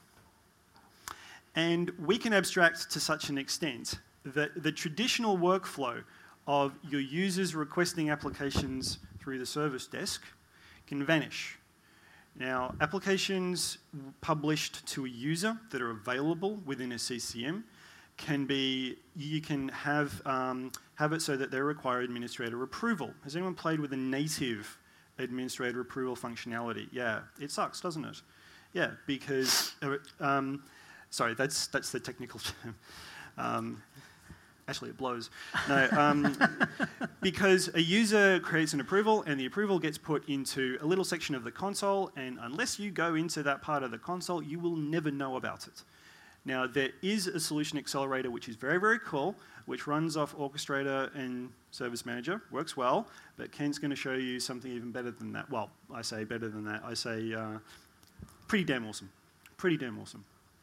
And we can abstract to such an extent that the traditional workflow of your users requesting applications through the service desk can vanish. Now, applications published to a user that are available within a C C M can be, you can have, um, have it so that they require administrator approval. Has anyone played with a native administrator approval functionality? Yeah, it sucks, doesn't it? Yeah, because, um, sorry, that's, that's the technical term. Um, actually, it blows. No, um, because a user creates an approval and the approval gets put into a little section of the console, and unless you go into that part of the console, you will never know about it. Now, there is a solution accelerator which is very, very cool, which runs off Orchestrator and Service Manager, works well, but Kent's going to show you something even better than that. Well, I say better than that. I say uh, pretty damn awesome. Pretty damn awesome.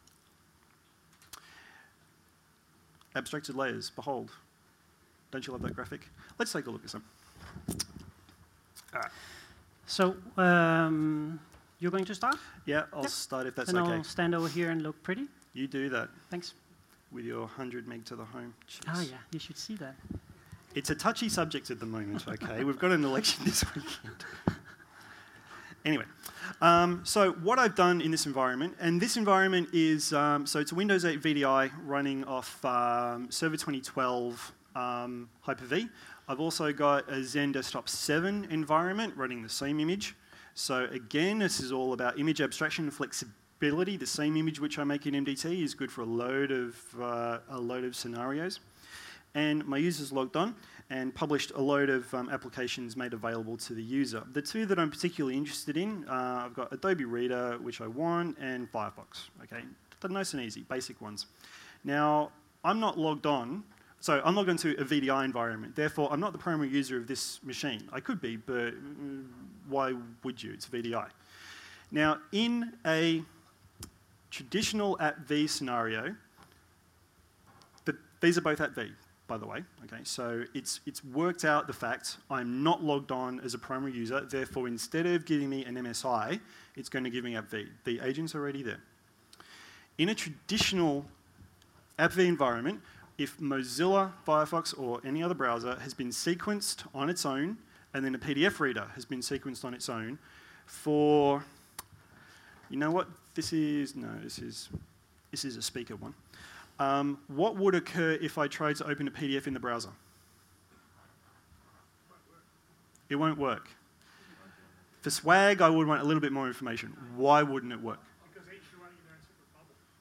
Abstracted layers, behold. Don't you love that graphic? Let's take a look at some. All right. So, um, you're going to start? Yeah, I'll yep. start if that's and okay. I'll stand over here and look pretty. You do that. Thanks. With your one hundred meg to the home. Jeez. Oh yeah, you should see that. It's a touchy subject at the moment, okay? We've got an election this weekend. Anyway, um, so what I've done in this environment, and this environment is, um, so it's a Windows eight V D I running off um, Server twenty twelve um, Hyper-V. I've also got a Zen Desktop seven environment running the same image. So again, this is all about image abstraction and flexibility. The same image which I make in M D T is good for a load of, uh, a load of scenarios. And my user's logged on and published a load of um, applications made available to the user. The two that I'm particularly interested in, uh, I've got Adobe Reader, which I want, and Firefox. Okay, they're nice and easy, basic ones. Now, I'm not logged on, so I'm logged into a V D I environment. Therefore, I'm not the primary user of this machine. I could be, but why would you? It's V D I. Now, in a traditional AppV scenario, but these are both AppV, by the way. Okay, so it's it's worked out the fact I'm not logged on as a primary user. Therefore, instead of giving me an M S I, it's going to give me AppV. The agent's already there. In a traditional AppV environment, if Mozilla Firefox or any other browser has been sequenced on its own, and then a P D F reader has been sequenced on its own for, you know what? This is, no, this is, this is a speaker one. Um, what would occur if I tried to open a P D F in the browser? It won't work. For Swag, I would want a little bit more information. Why wouldn't it work? Because each are running in their own separate bubble.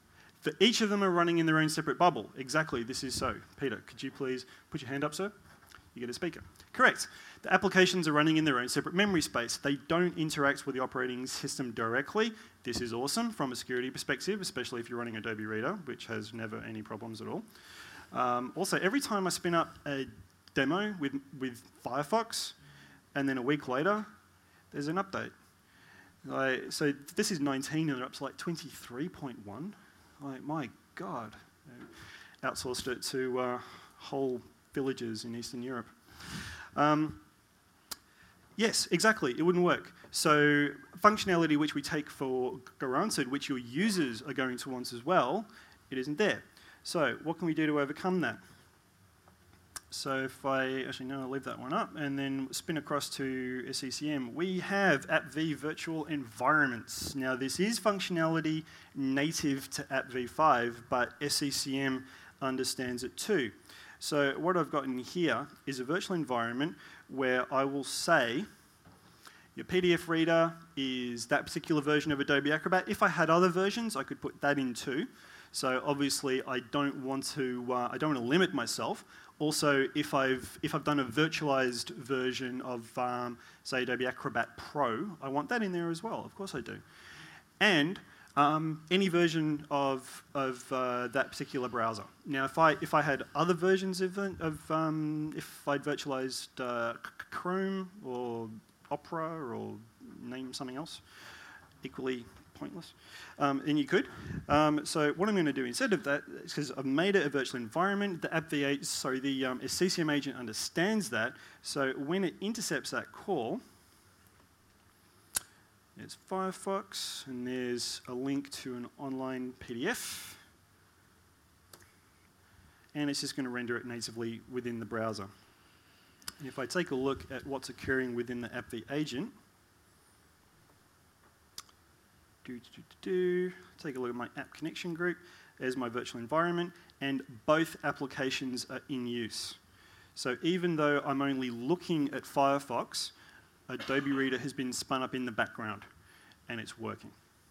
For each of them are running in their own separate bubble. Exactly, this is so. Peter, could you please put your hand up, sir? You get a speaker. Correct. The applications are running in their own separate memory space. They don't interact with the operating system directly. This is awesome from a security perspective, especially if you're running Adobe Reader, which has never any problems at all. Um, also, every time I spin up a demo with, with Firefox, and then a week later, there's an update. Like, so this is nineteen, and they're up to like twenty-three point one. Like, my God. Outsourced it to uh, whole villages in Eastern Europe. Um, yes, exactly, it wouldn't work. So functionality which we take for granted, which your users are going to want as well, it isn't there. So what can we do to overcome that? So if I, actually no, I'll leave that one up and then spin across to S C C M. We have AppV virtual environments. Now this is functionality native to App v five, but S C C M understands it too. So what I've got in here is a virtual environment where I will say your P D F reader is that particular version of Adobe Acrobat. If I had other versions, I could put that in too. So obviously I don't want to, uh, I don't want to limit myself. Also, if I've, if I've done a virtualized version of, um, say, Adobe Acrobat Pro, I want that in there as well. Of course I do. And um, any version of, of uh, that particular browser. Now, if I, if I had other versions of, of um, if I'd virtualized uh, Chrome or Opera or name something else, equally pointless, um, then you could. Um, so what I'm going to do instead of that is because I've made it a virtual environment, the App v eight, sorry, the um, C C M agent understands that. So when it intercepts that call, there's Firefox, and there's a link to an online P D F, and it's just going to render it natively within the browser. And if I take a look at what's occurring within the App v agent, Do, do, do, do. Take a look at my app connection group. There's my virtual environment, and both applications are in use. So even though I'm only looking at Firefox, Adobe Reader has been spun up in the background, and it's working.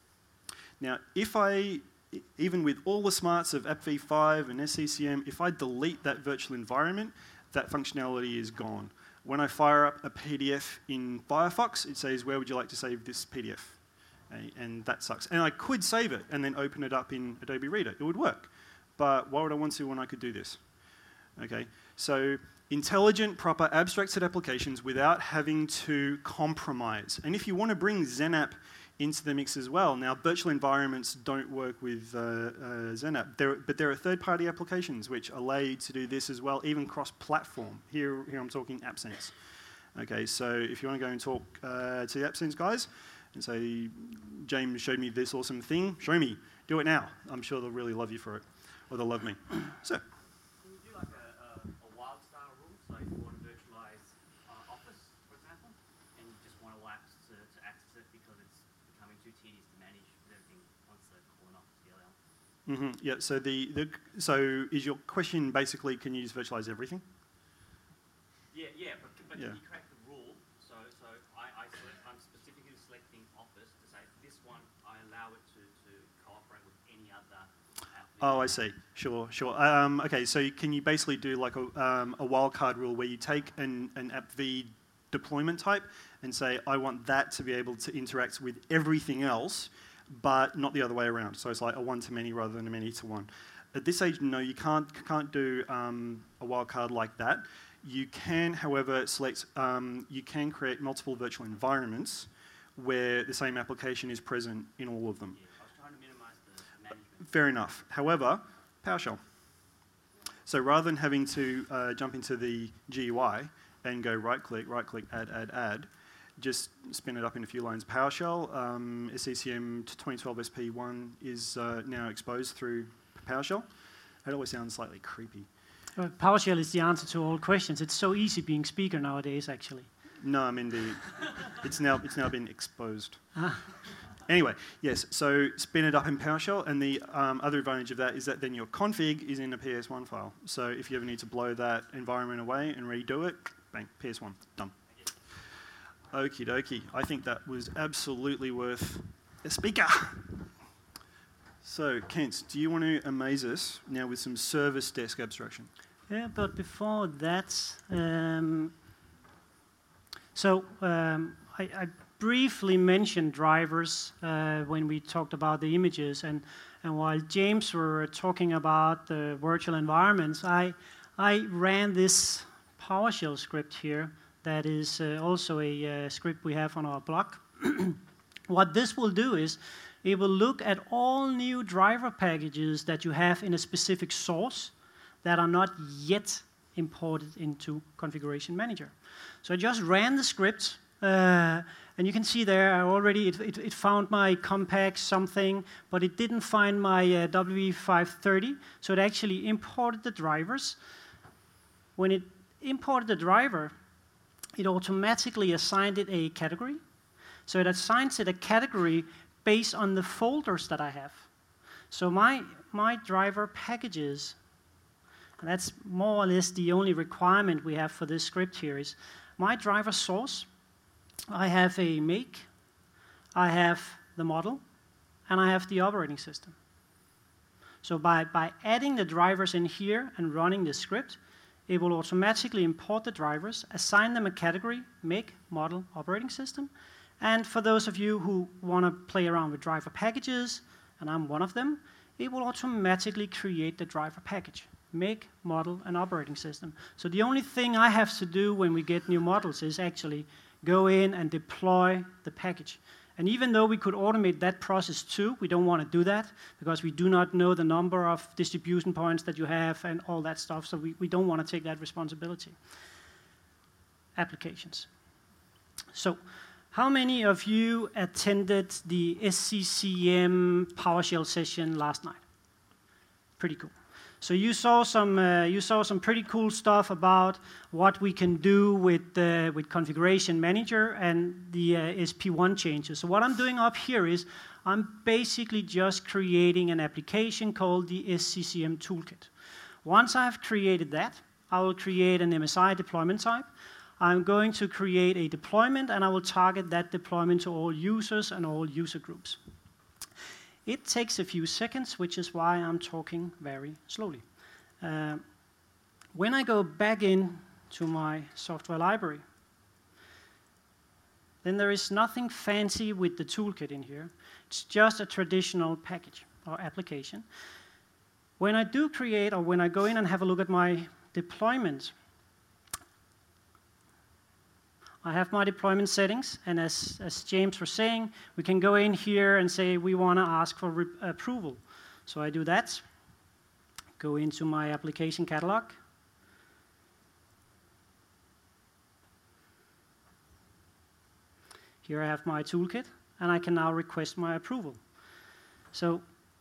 Now, if I, even with all the smarts of App v five and S C C M, if I delete that virtual environment, that functionality is gone. When I fire up a P D F in Firefox, it says, where would you like to save this P D F? And that sucks. And I could save it and then open it up in Adobe Reader. It would work. But why would I want to when I could do this? Okay, so intelligent, proper, abstracted applications without having to compromise. And if you want to bring XenApp into the mix as well, now virtual environments don't work with uh, uh, XenApp, there, but there are third-party applications which allow you to do this as well, even cross-platform. Here, here I'm talking AppSense. Okay, so if you want to go and talk uh, to the AppSense guys, and say, James showed me this awesome thing, show me, do it now. I'm sure they'll really love you for it, or they'll love me. So. Can you do like a, a, a wild style rule? So if you want to virtualize uh, Office, for example, and you just want Labs to, to access it because it's becoming too tedious to manage with everything once the calling off the D L L. Mm-hmm. Yeah, so, the, the, so is your question basically, can you just virtualize everything? Yeah, yeah, but, but yeah. Can you crack the rule? So, so I, I select, I'm specifically selecting Office to say this one I allow it to, to cooperate with any other app. Oh, I see. Sure, sure. Um, okay, so can you basically do like a, um, a wildcard rule where you take an, an AppV deployment type and say, I want that to be able to interact with everything else, but not the other way around. So it's like a one-to-many rather than a many-to-one. At this stage, no, you can't, can't do um, a wildcard like that. You can, however, select, um, you can create multiple virtual environments where the same application is present in all of them. Yeah, I was trying to minimize the management. Fair enough. However, PowerShell. So rather than having to uh, jump into the G U I and go right-click, right-click, add, add, add, just spin it up in a few lines. PowerShell, um, S C C M twenty twelve S P one is uh, now exposed through PowerShell. It always sounds slightly creepy. Uh, PowerShell is the answer to all questions. It's so easy being speaker nowadays, actually. No, I mean the, it's now it's now been exposed. Ah. Anyway, yes. So spin it up in PowerShell, and the um, other advantage of that is that then your config is in a P S one file. So if you ever need to blow that environment away and redo it, bang, P S one, done. Okie dokie. I think that was absolutely worth a speaker. So, Kent, do you want to amaze us now with some service desk abstraction? Yeah, but before that, um, so um, I, I briefly mentioned drivers uh, when we talked about the images, and, and while James were talking about the virtual environments, I, I ran this PowerShell script here that is uh, also a uh, script we have on our blog. What this will do is it will look at all new driver packages that you have in a specific source that are not yet imported into Configuration Manager. So I just ran the script, uh, and you can see there I already, it, it, it found my Compaq something, but it didn't find my uh, W E five thirty, so it actually imported the drivers. When it imported the driver, it automatically assigned it a category. So it assigns it a category based on the folders that I have. So my, my driver packages, and that's more or less the only requirement we have for this script here, is my driver source, I have a make, I have the model, and I have the operating system. So by, by adding the drivers in here and running the script, it will automatically import the drivers, assign them a category, make, model, operating system. And for those of you who want to play around with driver packages, and I'm one of them, it will automatically create the driver package, make, model, and operating system. So the only thing I have to do when we get new models is actually go in and deploy the package. And even though we could automate that process too, we don't want to do that because we do not know the number of distribution points that you have and all that stuff, so we, we don't want to take that responsibility. Applications. So, how many of you attended the S C C M PowerShell session last night? Pretty cool. So you saw some uh, you saw some pretty cool stuff about what we can do with uh, with Configuration Manager and the uh, S P one changes. So what I'm doing up here is I'm basically just creating an application called the S C C M Toolkit. Once I've created that, I will create an M S I deployment type. I'm going to create a deployment, and I will target that deployment to all users and all user groups. It takes a few seconds, which is why I'm talking very slowly. Uh, when I go back in to my software library, then there is nothing fancy with the toolkit in here. It's just a traditional package or application. When I do create, or when I go in and have a look at my deployment, I have my deployment settings, and as, as James was saying, we can go in here and say we want to ask for re approval. So I do that, go into my application catalog, here I have my toolkit, and I can now request my approval. So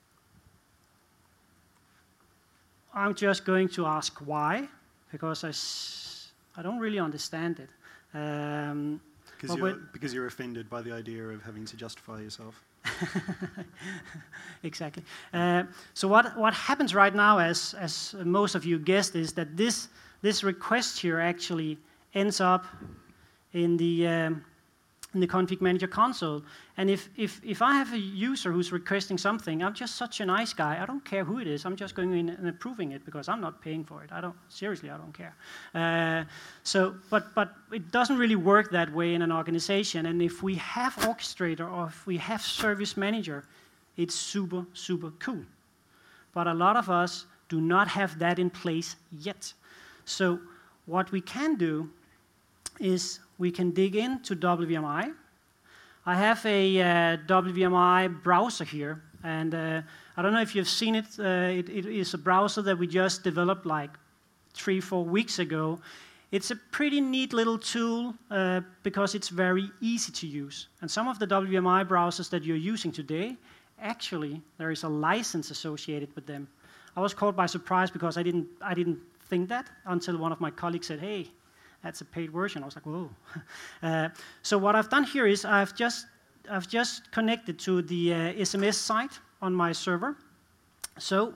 I'm just going to ask why, because I, s I don't really understand it. Um, because, you're, because you're offended by the idea of having to justify yourself. Exactly. Uh, so what, what happens right now, as, as most of you guessed, is that this, this request here actually ends up in the, um, in the Config Manager console. And if, if, if I have a user who's requesting something, I'm just such a nice guy. I don't care who it is. I'm just going in and approving it because I'm not paying for it. I don't, seriously, I don't care. Uh, so, but, but it doesn't really work that way in an organization. And if we have Orchestrator or if we have Service Manager, it's super, super cool. But a lot of us do not have that in place yet. So what we can do is we can dig into W M I. I have a uh, W M I browser here, and uh, I don't know if you've seen it. Uh, it. It is a browser that we just developed like three, four weeks ago. It's a pretty neat little tool uh, because it's very easy to use. And some of the W M I browsers that you're using today, actually, there is a license associated with them. I was caught by surprise because I didn't, I didn't think that until one of my colleagues said, hey, that's a paid version. I was like, whoa. uh, so what I've done here is I've just, I've just connected to the uh, S M S site on my server. So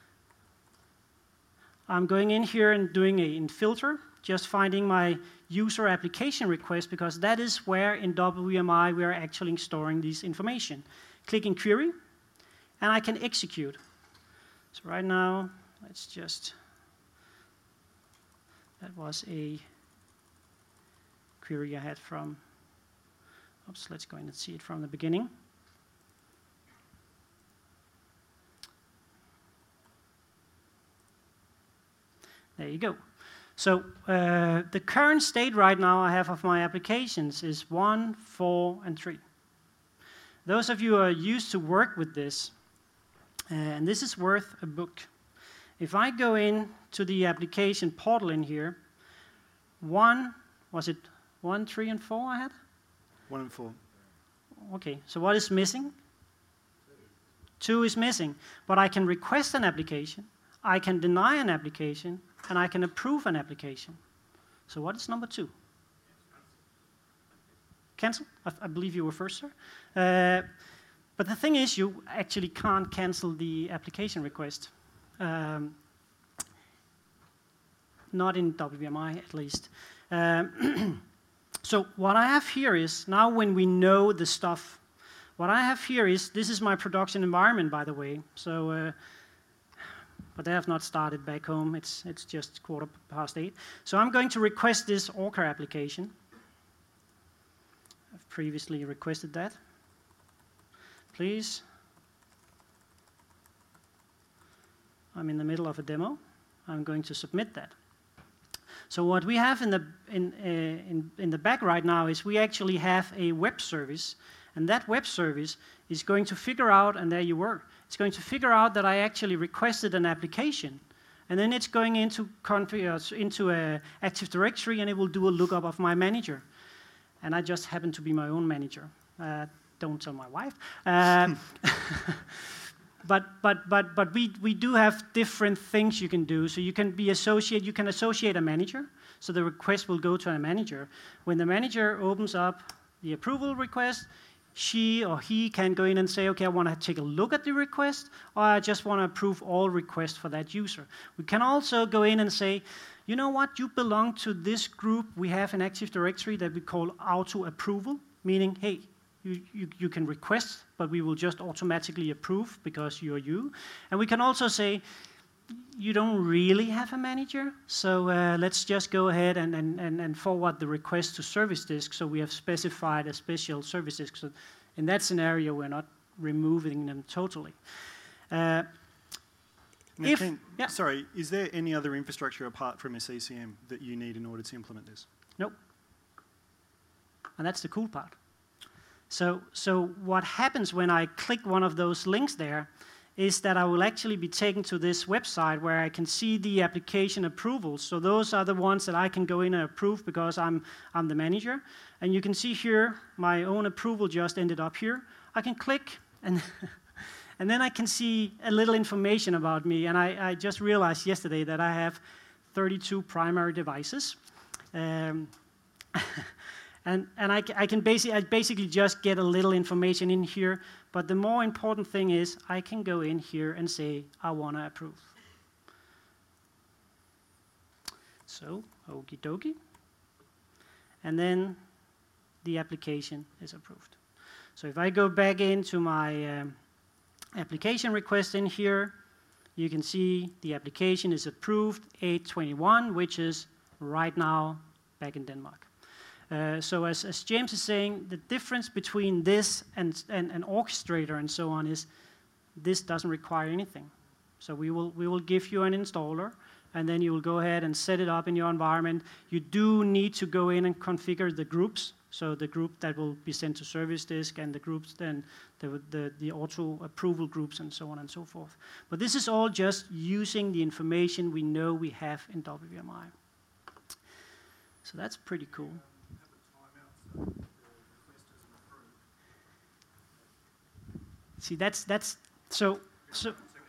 I'm going in here and doing a in filter, just finding my user application request, because that is where in W M I we are actually storing this information. Click in query, and I can execute. So right now, let's just, that was a query I had from, oops, let's go in and see it from the beginning. There you go. So uh, the current state right now I have of my applications is one, four, and three. Those of you who are used to work with this, uh, and this is worth a book. If I go in to the application portal in here, one, was it one, three, and four I had? One and four. Okay, so what is missing? Two is missing, but I can request an application, I can deny an application, and I can approve an application. So what is number two? Cancel? I, I believe you were first, sir. Uh, but the thing is, you actually can't cancel the application request. Um, not in W M I, at least. Um, so what I have here is, now when we know the stuff, what I have here is, this is my production environment, by the way. So. Uh, But they have not started back home. It's, it's just quarter past eight. So I'm going to request this Orca application. I've previously requested that. Please. I'm in the middle of a demo. I'm going to submit that. So what we have in the, in, uh, in, in the back right now is we actually have a web service. And that web service is going to figure out, and there you were, it's going to figure out that I actually requested an application. And then it's going into, config- into a Active Directory, and it will do a lookup of my manager. And I just happen to be my own manager. Uh, don't tell my wife. Um, but but but but we, we do have different things you can do. So you can be associate, you can associate a manager. So the request will go to a manager. When the manager opens up the approval request, she or he can go in and say, okay, I want to take a look at the request, or I just want to approve all requests for that user. We can also go in and say, you know what, you belong to this group. We have an Active Directory that we call auto approval, meaning, hey, you, you, you can request, but we will just automatically approve because you're you. And we can also say, you don't really have a manager, so uh, let's just go ahead and, and, and, and forward the request to service disk, so we have specified a special service disk. So in that scenario, we're not removing them totally. Uh, Now, if, Ken, yeah. Sorry, is there any other infrastructure apart from a C C M that you need in order to implement this? Nope. And that's the cool part. So, so what happens when I click one of those links there is that I will actually be taken to this website where I can see the application approvals. So those are the ones that I can go in and approve because I'm, I'm the manager. And you can see here, my own approval just ended up here. I can click, and, and then I can see a little information about me. And I, I just realized yesterday that I have thirty-two primary devices. Um, And, and I, I can basically, I basically just get a little information in here, but the more important thing is I can go in here and say, I want to approve. So, okie dokie. And then the application is approved. So if I go back into my um, application request in here, you can see the application is approved eight twenty-one, which is right now back in Denmark. Uh, so as, as James is saying, the difference between this and, and an orchestrator and so on is this doesn't require anything. So we will, we will give you an installer, and then you will go ahead and set it up in your environment. You do need to go in and configure the groups, so the group that will be sent to service disk and the groups, then the, the, the auto approval groups and so on and so forth. But this is all just using the information we know we have in W M I. So that's pretty cool. See, that's that's so so.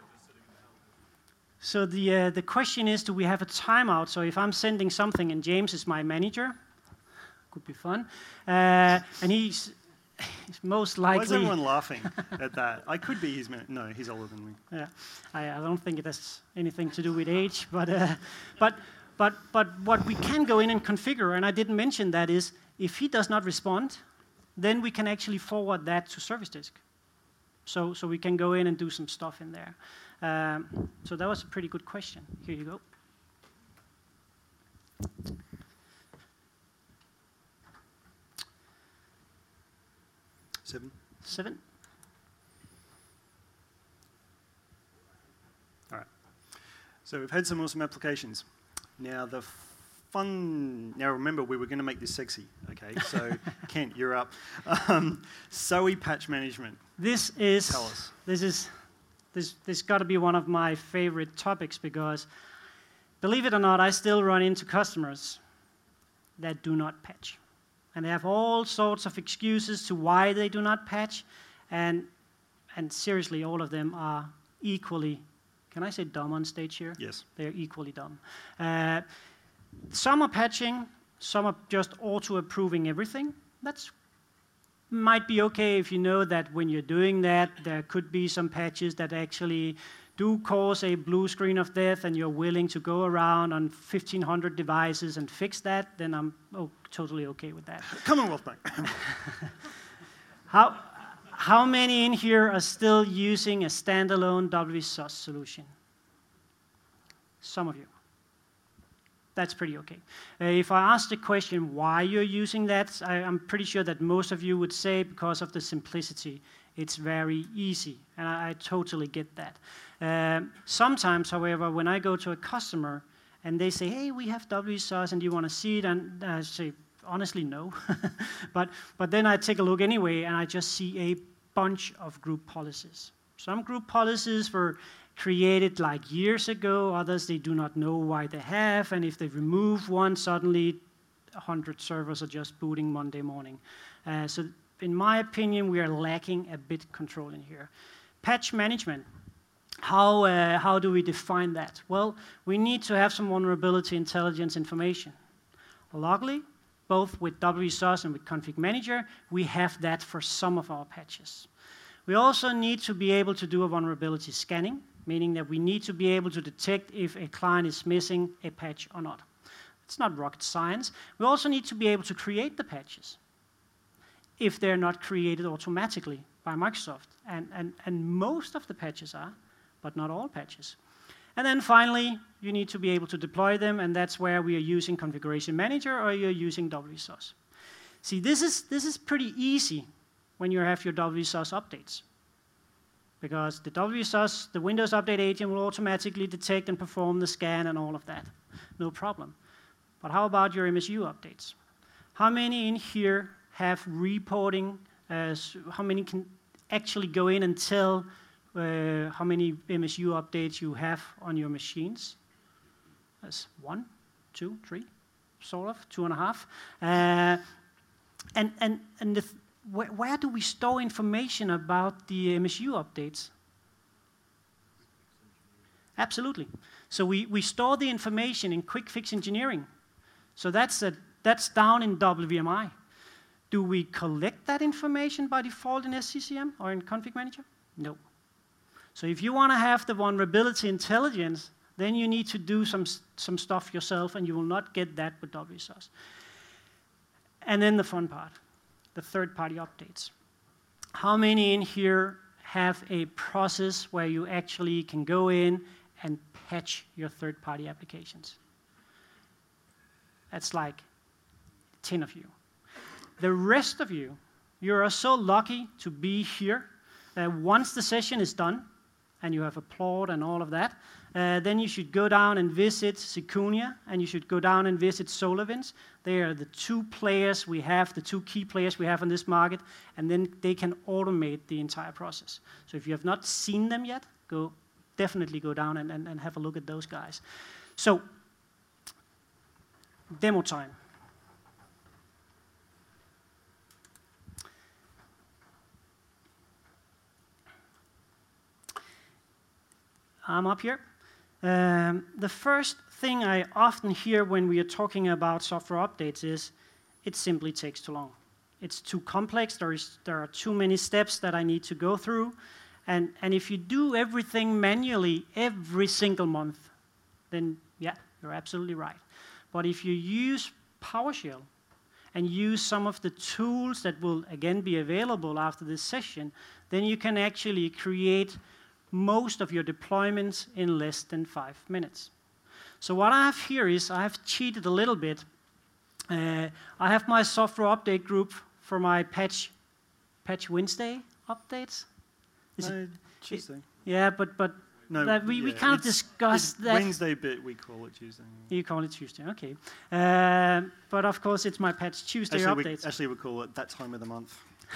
So the uh, the question is, do we have a timeout? So if I'm sending something and James is my manager, could be fun, uh, and he's, he's most likely. Why is everyone laughing at that? I could be his manager. No, he's older than me. Yeah, I, I don't think it has anything to do with age, but uh, but but but what we can go in and configure, and I didn't mention that, is if he does not respond, then we can actually forward that to service disk. So, so we can go in and do some stuff in there. Um, so that was a pretty good question. Here you go. Seven. Seven. All right. So we've had some awesome applications. Now the fun. Now remember, we were going to make this sexy. Okay. So Kent, you're up. Um, S O E patch management. This is. Tell us. This is. This this got to be one of my favorite topics because, believe it or not, I still run into customers that do not patch. And they have all sorts of excuses to why they do not patch. And, and seriously, all of them are equally, can I say dumb on stage here? Yes. They're equally dumb. Uh, some are patching, some are just auto-approving everything. That's might be okay if you know that when you're doing that, there could be some patches that actually do cause a blue screen of death and you're willing to go around on fifteen hundred devices and fix that, then I'm oh, totally okay with that. Commonwealth Bank. how, how many in here are still using a standalone W S O S solution? Some of you. That's pretty okay. Uh, if I ask the question why you're using that, I, I'm pretty sure that most of you would say because of the simplicity. It's very easy, and I, I totally get that. Um, sometimes, however, when I go to a customer and they say, hey, we have W S O S and do you want to see it? And I say, honestly, no. but, but then I take a look anyway, and I just see a bunch of group policies. Some group policies were created like years ago, others they do not know why they have, and if they remove one, suddenly one hundred servers are just booting Monday morning. Uh, so in my opinion, we are lacking a bit control in here. Patch management, how, uh, how do we define that? Well, we need to have some vulnerability intelligence information. Luckily, both with W S O S and with Config Manager, we have that for some of our patches. We also need to be able to do a vulnerability scanning, meaning that we need to be able to detect if a client is missing a patch or not. It's not rocket science. We also need to be able to create the patches if they're not created automatically by Microsoft. And, and, and most of the patches are, but not all patches. And then finally, you need to be able to deploy them, and that's where we are using Configuration Manager or you're using W S O S. See, this is, this is pretty easy when you have your W S O S updates. Because the W S O S, the Windows Update agent will automatically detect and perform the scan and all of that. No problem. But how about your M S U updates? How many in here have reporting? Uh, how many can actually go in and tell uh, how many M S U updates you have on your machines? That's one, two, three, sort of, two and a half. Uh, and and, and the th Where, where do we store information about the M S U updates? Absolutely. So we, we store the information in quick fix engineering. So that's, a, that's down in W M I. Do we collect that information by default in S C C M or in Config Manager? No. So if you want to have the vulnerability intelligence, then you need to do some, some stuff yourself, and you will not get that with W S O S. And then the fun part. The third-party updates. How many in here have a process where you actually can go in and patch your third-party applications? That's like ten of you. The rest of you, you are so lucky to be here that once the session is done, and you have applaud and all of that, uh, then you should go down and visit Secunia, and you should go down and visit SolarWinds. They are the two players we have, the two key players we have in this market, and then they can automate the entire process. So if you have not seen them yet, go definitely go down and, and, and have a look at those guys. So, demo time. I'm up here. Um, the first thing I often hear when we are talking about software updates is it simply takes too long. It's too complex. There, is, there are too many steps that I need to go through. And, and if you do everything manually every single month, then yeah, you're absolutely right. But if you use PowerShell and use some of the tools that will again be available after this session, then you can actually create most of your deployments in less than five minutes. So what I have here is I have cheated a little bit. Uh, I have my software update group for my patch patch Wednesday updates. Is No, it, Tuesday. it, yeah, but but No, that we, we yeah, kind of it's- discussed it's that. Wednesday bit, we call it Tuesday. You call it Tuesday, okay. Uh, but of course, it's my patch Tuesday Actually, we, updates. actually, we call it that time of the month.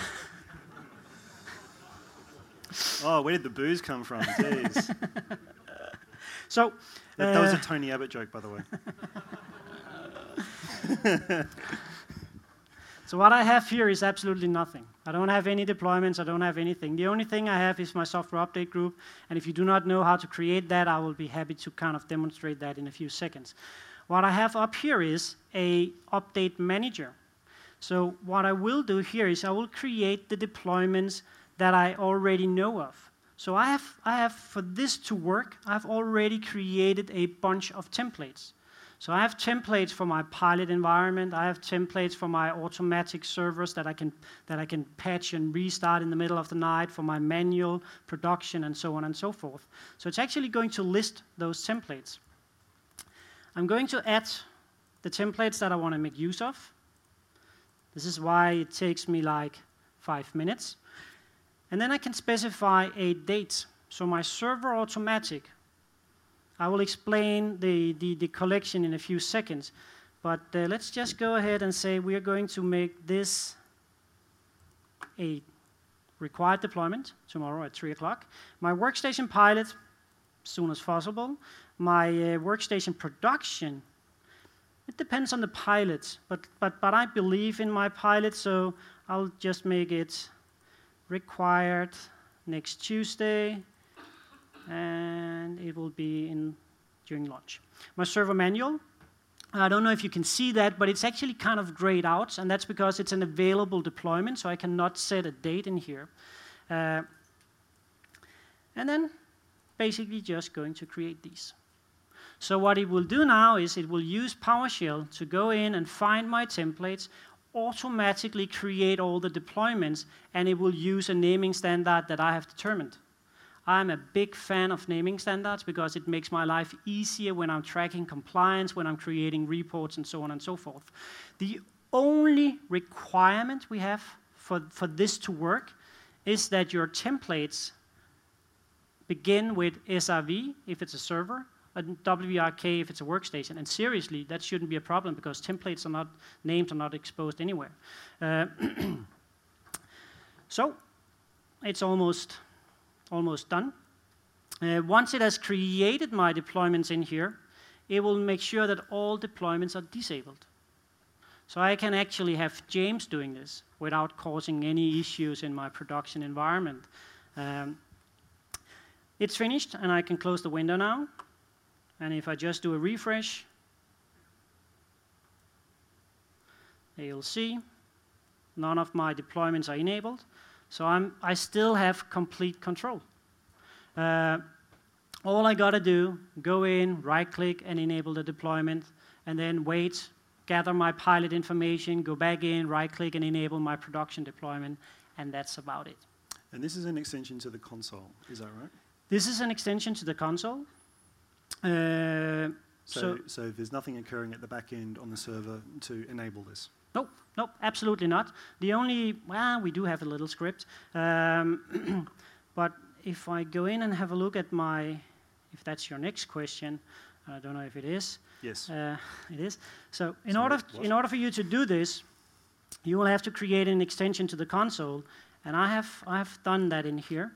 Oh, where did the booze come from? Jeez. So That, that was a uh, Tony Abbott joke, by the way. So what I have here is absolutely nothing. I don't have any deployments, I don't have anything. The only thing I have is my software update group, and if you do not know how to create that, I will be happy to kind of demonstrate that in a few seconds. What I have up here is a update manager. So what I will do here is I will create the deployments that I already know of. So I have, I have for this to work, I've already created a bunch of templates. So I have templates for my pilot environment. I have templates for my automatic servers that I can that I can patch and restart in the middle of the night, for my manual production, and so on and so forth. So it's actually going to list those templates. I'm going to add the templates that I want to make use of. This is why it takes me like five minutes. And then I can specify a date. So my server automatic, I will explain the, the, the collection in a few seconds, but uh, let's just go ahead and say we are going to make this a required deployment tomorrow at three o'clock. My workstation pilot, as soon as possible. My uh, workstation production, it depends on the pilot, but, but, but I believe in my pilot, so I'll just make it required next Tuesday, and it will be in during lunch. My server manual, I don't know if you can see that, but it's actually kind of grayed out, and that's because it's an available deployment, so I cannot set a date in here. Uh, and then basically just going to create these. So what it will do now is it will use PowerShell to go in and find my templates, automatically create all the deployments, and it will use a naming standard that I have determined. I'm a big fan of naming standards because it makes my life easier when I'm tracking compliance, when I'm creating reports, and so on and so forth. The only requirement we have for, for this to work is that your templates begin with S R V if it's a server, and W R K if it's a workstation. And seriously, that shouldn't be a problem because templates are not, names are not exposed anywhere. Uh, so, it's almost, almost done. Uh, once it has created my deployments in here, it will make sure that all deployments are disabled. So I can actually have James doing this without causing any issues in my production environment. Um, it's finished, and I can close the window now. And if I just do a refresh, you'll see none of my deployments are enabled. So I'm, I still have complete control. Uh, all I got to do, go in, right-click, and enable the deployment, and then wait, gather my pilot information, go back in, right-click, and enable my production deployment, and that's about it. And this is an extension to the console, is that right? This is an extension to the console. Uh, So, so, so there's nothing occurring at the back end on the server to enable this? nope, nope, absolutely not. The only, well, we do have a little script, um, but if I go in and have a look at my, if that's your next question, I don't know if it is. Yes. Uh, it is. So in Sorry, order, what? in order for you to do this, you will have to create an extension to the console, and I have, I have done that in here.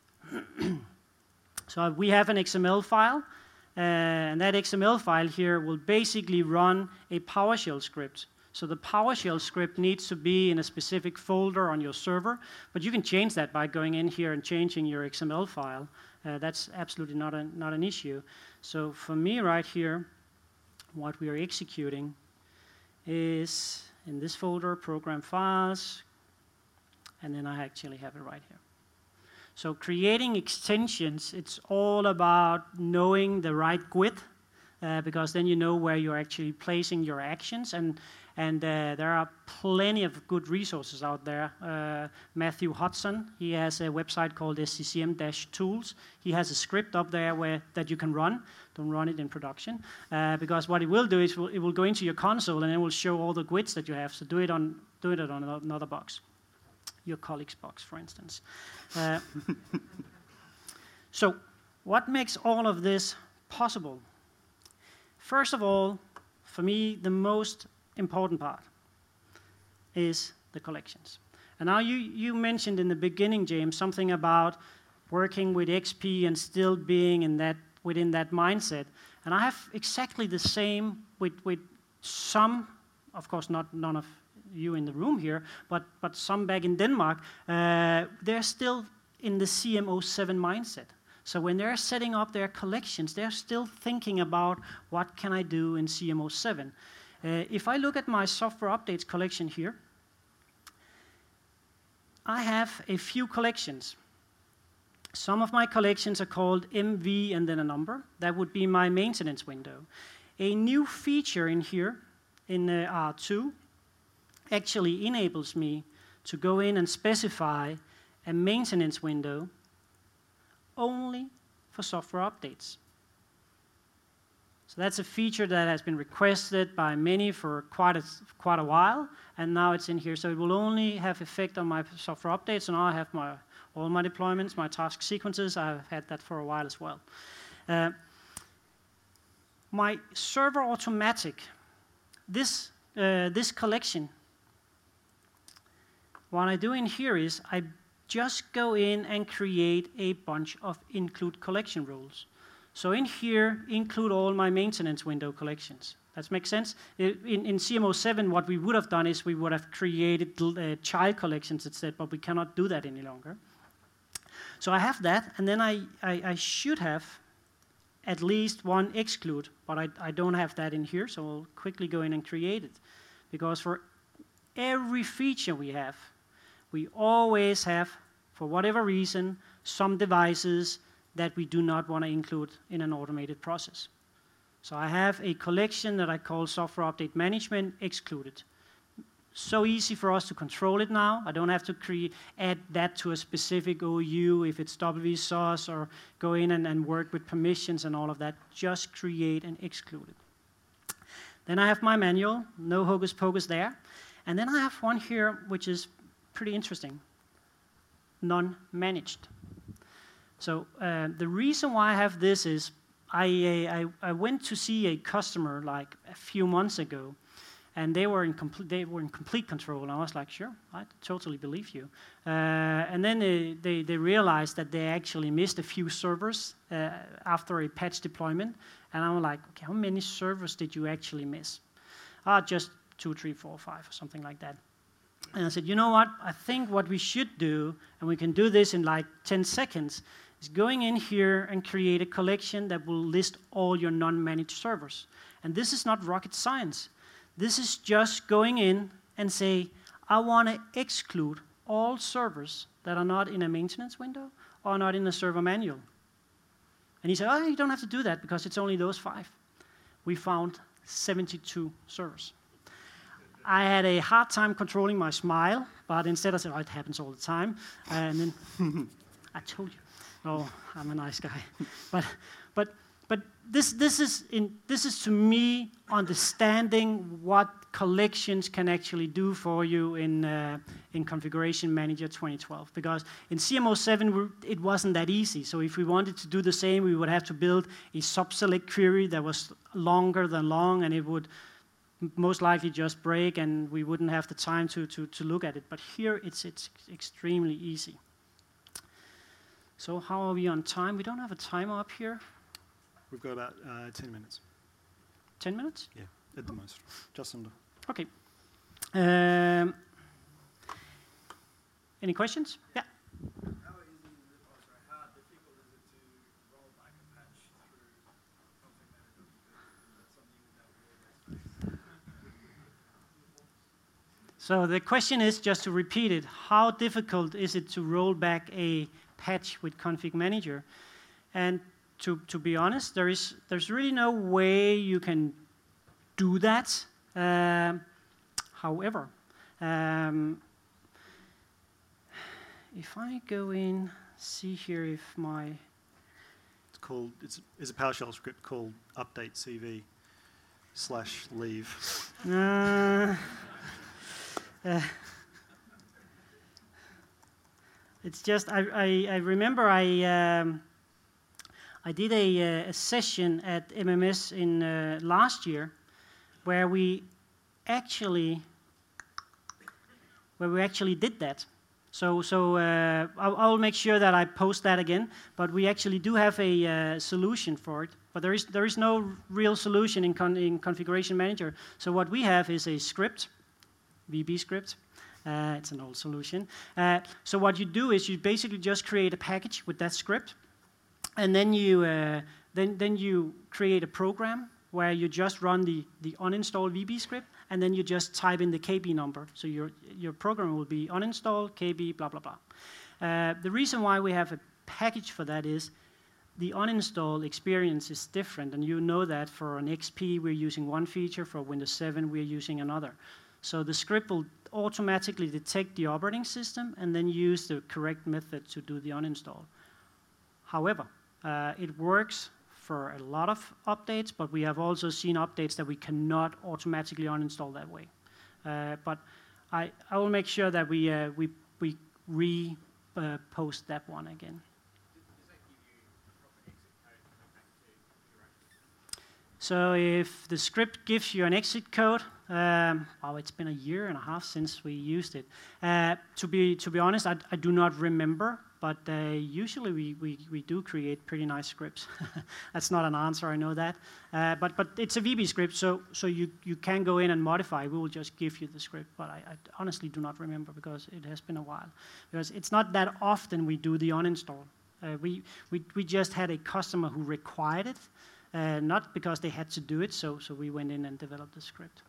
So we have an X M L file, uh, and that X M L file here will basically run a PowerShell script. So the PowerShell script needs to be in a specific folder on your server, but you can change that by going in here and changing your X M L file. Uh, that's absolutely not, a, not an issue. So for me right here, what we are executing is in this folder, program files, and then I actually have it right here. So creating extensions, it's all about knowing the right G U I D uh, because then you know where you're actually placing your actions, and and uh, there are plenty of good resources out there. Uh, Matthew Hudson, he has a website called S C C M-Tools. He has a script up there where that you can run. Don't run it in production, uh, because what it will do is it will, it will go into your console and it will show all the grids that you have. So do it on do it on another box, your colleague's box, for instance. Uh, so, what makes all of this possible? First of all, for me, the most important part is the collections. And now you, you mentioned in the beginning, James, something about working with X P and still being in that within that mindset. And I have exactly the same with, with some, of course not none of you in the room here, but, but some back in Denmark, uh, they're still in the C M zero seven mindset. So when they're setting up their collections, they're still thinking about what can I do in C M zero seven. Uh, if I look at my software updates collection here, I have a few collections. Some of my collections are called M V and then a number. That would be my maintenance window. A new feature in here, in uh, R two, actually enables me to go in and specify a maintenance window only for software updates. So that's a feature that has been requested by many for quite a, quite a while, and now it's in here. So it will only have effect on my software updates, so now I have my, all my deployments, my task sequences. I've had that for a while as well. Uh, my server automatic, this, uh, this collection, what I do in here is I just go in and create a bunch of include collection rules. So in here, include all my maintenance window collections. That makes sense? In, in C M zero seven, what we would have done is we would have created uh, child collections instead, but we cannot do that any longer. So I have that, and then I, I, I should have at least one exclude, but I, I don't have that in here, so I'll quickly go in and create it. Because for every feature we have, we always have, for whatever reason, some devices that we do not want to include in an automated process. So I have a collection that I call software update management excluded. So easy for us to control it now. I don't have to create, add that to a specific O U if it's W S O S or go in and, and work with permissions and all of that. Just create and exclude it. Then I have my manual, no hocus pocus there. And then I have one here which is pretty interesting, non-managed. So uh, the reason why I have this is I, I, I went to see a customer like a few months ago, and they were in complete they were in complete control. And I was like, sure, I totally believe you. Uh, and then they, they they realized that they actually missed a few servers uh, after a patch deployment. And I'm like, okay, how many servers did you actually miss? Ah, just two, three, four, five, or something like that. And I said, you know what? I think what we should do, and we can do this in like ten seconds, is going in here and create a collection that will list all your non-managed servers. And this is not rocket science. This is just going in and say, I want to exclude all servers that are not in a maintenance window or not in a server manual. And he said, oh, you don't have to do that because it's only those five. We found seventy-two servers. I had a hard time controlling my smile, but instead I said, oh, it happens all the time. And then I told you. Oh, I'm a nice guy. but but but this this is in this is to me understanding what collections can actually do for you in uh, in Configuration Manager twenty twelve. Because in C M zero seven it wasn't that easy. So if we wanted to do the same, we would have to build a subselect query that was longer than long, and it would most likely just break, and we wouldn't have the time to to to look at it. But here it's it's extremely easy. So how are we on time? We don't have a timer up here. We've got about uh, ten minutes. ten minutes? Yeah, at the most. Just under. Okay. Um, any questions? Yeah. How easy is it, oh sorry, how difficult is it to roll back a patch through Config Manager? That's something that will So the question is, just to repeat it, how difficult is it to roll back a patch with Config Manager? And to, to be honest, there is there's really no way you can do that. Um, however, um, if I go in, see here if my It's called, it's, it's a PowerShell script called update C V slash leave. Uh, uh, it's just I, I, I remember I um, I did a, uh, a session at M M S in uh, last year where we actually where we actually did that. So so uh, I'll, I'll make sure that I post that again. But we actually do have a uh, solution for it. But there is there is no real solution in, con in Configuration Manager. So what we have is a script, V B script. Uh, it's an old solution. Uh, so what you do is you basically just create a package with that script, and then you uh, then then you create a program where you just run the the uninstall V B script, and then you just type in the K B number. So your your program will be uninstall K B blah blah blah. Uh, the reason why we have a package for that is the uninstall experience is different, and you know that for an X P we're using one feature, for Windows seven we're using another. So the script will automatically detect the operating system and then use the correct method to do the uninstall. However, uh, it works for a lot of updates, but we have also seen updates that we cannot automatically uninstall that way. Uh, but I, I will make sure that we uh, we we re uh, post that one again. So if the script gives you an exit code, um, wow, it's been a year and a half since we used it. Uh, to be to be honest, I, I do not remember, but uh, usually we, we, we do create pretty nice scripts. That's not an answer, I know that. Uh, but but it's a V B script, so so you, you can go in and modify. We will just give you the script, but I, I honestly do not remember because it has been a while. Because it's not that often we do the uninstall. Uh, we, we, we just had a customer who required it. Uh, not because they had to do it, so so we went in and developed the script.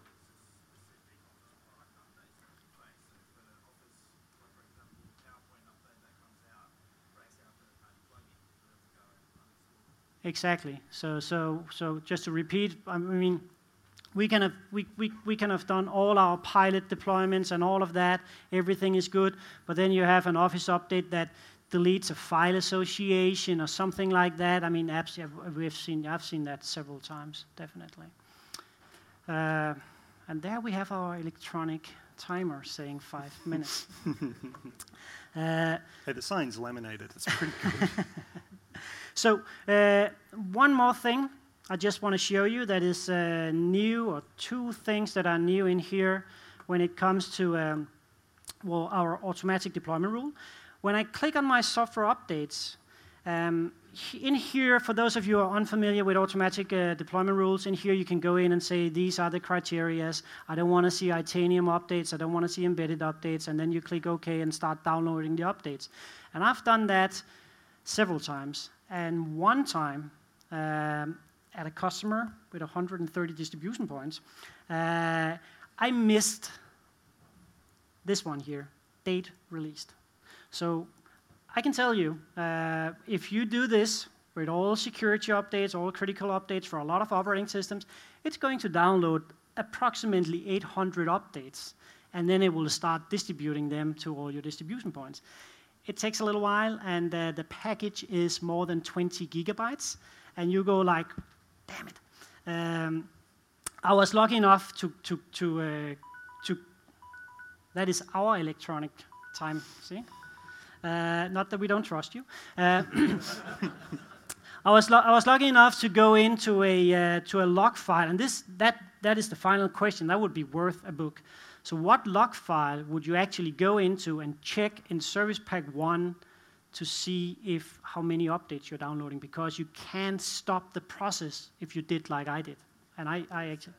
Exactly. So so so just to repeat, I mean, we can have we, we, we can have done all our pilot deployments and all of that. Everything is good, but then you have an Office update that deletes a file association or something like that. I mean, apps we've seen. I've seen that several times, definitely. Uh, and there we have our electronic timer saying five minutes. uh, Hey, the sign's laminated. It's pretty good. So uh, one more thing I just want to show you that is uh, new, or two things that are new in here when it comes to um, well, our automatic deployment rule. When I click on my software updates, um, in here, for those of you who are unfamiliar with automatic uh, deployment rules, in here you can go in and say, these are the criteria. I don't want to see Itanium updates. I don't want to see embedded updates. And then you click OK and start downloading the updates. And I've done that several times. And one time, um, at a customer with one hundred thirty distribution points, uh, I missed this one here, date released. So I can tell you, uh, if you do this with all security updates, all critical updates for a lot of operating systems, it's going to download approximately eight hundred updates, and then it will start distributing them to all your distribution points. It takes a little while, and uh, the package is more than twenty gigabytes, and you go like, damn it. Um, I was lucky enough to, to, to, uh, to, that is our electronic time, see? Uh, not that we don't trust you. Uh, I was I was lucky enough to go into a uh, to a log file, and this that that is the final question. That would be worth a book. So, what log file would you actually go into and check in Service Pack one to see if how many updates you're downloading? Because you can't stop the process if you did like I did, and I I actually.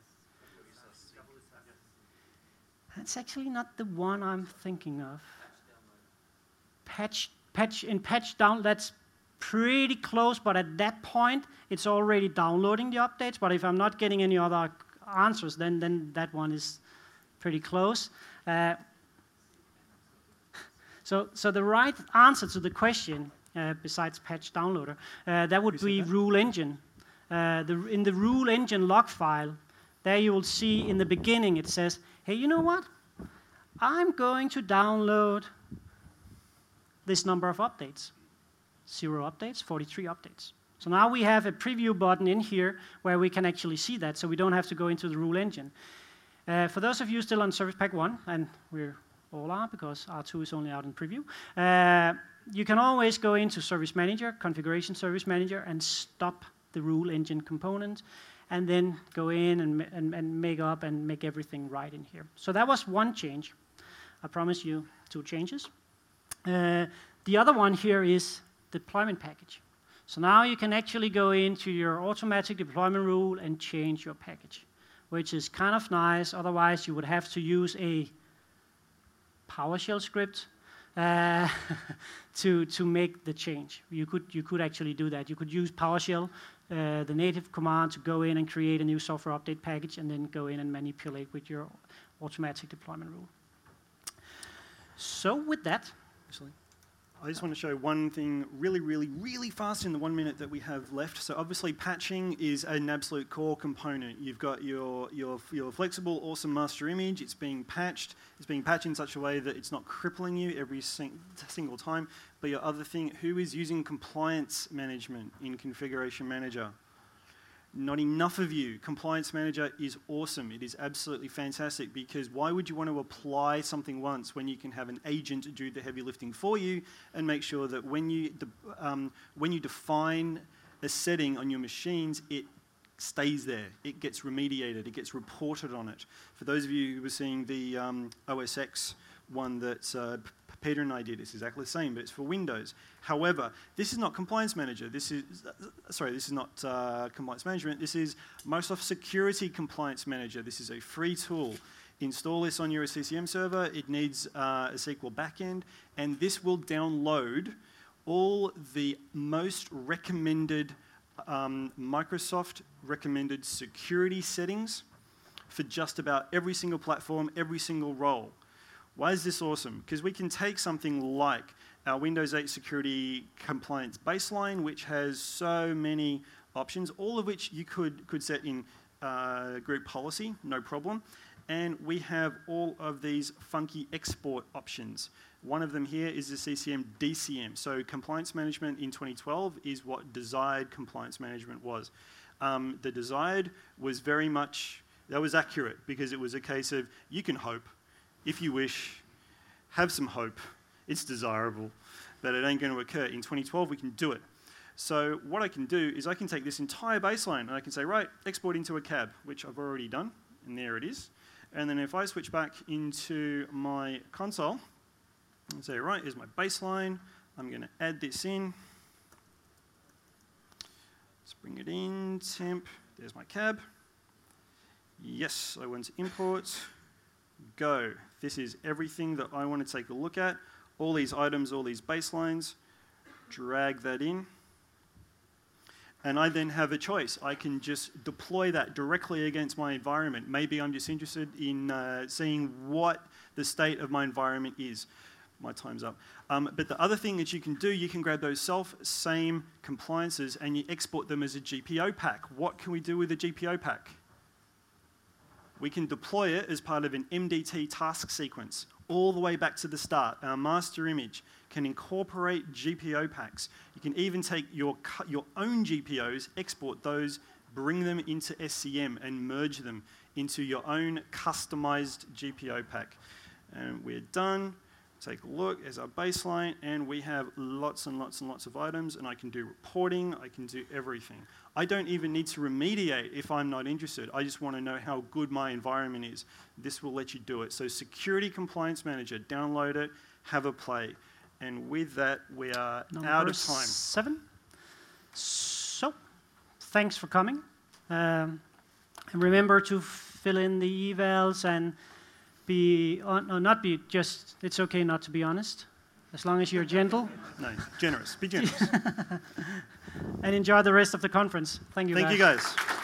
That's actually not the one I'm thinking of. Patch, patch, in patch down, that's pretty close, but at that point, it's already downloading the updates. But if I'm not getting any other answers, then, then that one is pretty close. Uh, so, so the right answer to the question uh, besides patch downloader. Uh, that would Who said be that? rule engine. Uh, the, in the rule engine log file, there you will see in the beginning it says, hey, you know what? I'm going to download this number of updates. Zero updates, forty-three updates. So now we have a preview button in here where we can actually see that, so we don't have to go into the rule engine. Uh, for those of you still on Service Pack one, and we all are because R two is only out in preview, uh, you can always go into Service Manager, Configuration Service Manager, and stop the rule engine component, and then go in and, and, and make up and make everything right in here. So that was one change. I promise you two changes. Uh, the other one here is deployment package. So now you can actually go into your automatic deployment rule and change your package, which is kind of nice. Otherwise, you would have to use a PowerShell script uh, to, to make the change. You could, you could actually do that. You could use PowerShell, uh, the native command, to go in and create a new software update package and then go in and manipulate with your automatic deployment rule. So with that, Actually, I just want to show one thing really, really, really fast in the one minute that we have left. So obviously patching is an absolute core component. You've got your, your, your flexible, awesome master image. It's being patched. It's being patched in such a way that it's not crippling you every sing single time. But your other thing, who is using compliance management in Configuration Manager? Not enough of you. Compliance Manager is awesome. It is absolutely fantastic, because why would you want to apply something once when you can have an agent do the heavy lifting for you and make sure that when you, um, when you define a setting on your machines, it stays there. It gets remediated. It gets reported on it. For those of you who were seeing the um, O S X one that uh, Peter and I did, it's exactly the same, but it's for Windows. However, this is not Compliance Manager. This is, uh, sorry, this is not uh, Compliance Management. This is Microsoft Security Compliance Manager. This is a free tool. Install this on your C C M server. It needs uh, a S Q L backend, and this will download all the most recommended um, Microsoft recommended security settings for just about every single platform, every single role. Why is this awesome? Because we can take something like our Windows eight Security Compliance Baseline, which has so many options, all of which you could, could set in uh, group policy, no problem. And we have all of these funky export options. One of them here is the C C M D C M. So compliance management in twenty twelve is what desired compliance management was. Um, the desired was very much, that was accurate, because it was a case of you can hope. If you wish, have some hope. It's desirable, but it ain't going to occur. In twenty twelve, we can do it. So what I can do is I can take this entire baseline and I can say, right, export into a cab, which I've already done, and there it is. And then if I switch back into my console and say, right, here's my baseline. I'm going to add this in. Let's bring it in, temp. There's my cab. Yes, I want to import. Go. This is everything that I want to take a look at. All these items, all these baselines. Drag that in. And I then have a choice. I can just deploy that directly against my environment. Maybe I'm just interested in uh, seeing what the state of my environment is. My time's up. Um, but the other thing that you can do, you can grab those self-same compliances and you export them as a G P O pack. What can we do with a G P O pack? We can deploy it as part of an M D T task sequence all the way back to the start. Our master image can incorporate G P O packs. You can even take your, your own G P Os, export those, bring them into S C M and merge them into your own customized G P O pack. And we're done. Take a look, as our baseline, and we have lots and lots and lots of items, and I can do reporting, I can do everything. I don't even need to remediate if I'm not interested. I just want to know how good my environment is. This will let you do it. So Security Compliance Manager, download it, have a play. And with that, we are Number out of time. Seven. So, thanks for coming. Um, and remember to fill in the evals and be, on, or not be just, it's okay not to be honest, as long as you're gentle. No, generous. Be generous. And enjoy the rest of the conference. Thank you, Thank guys. you, guys.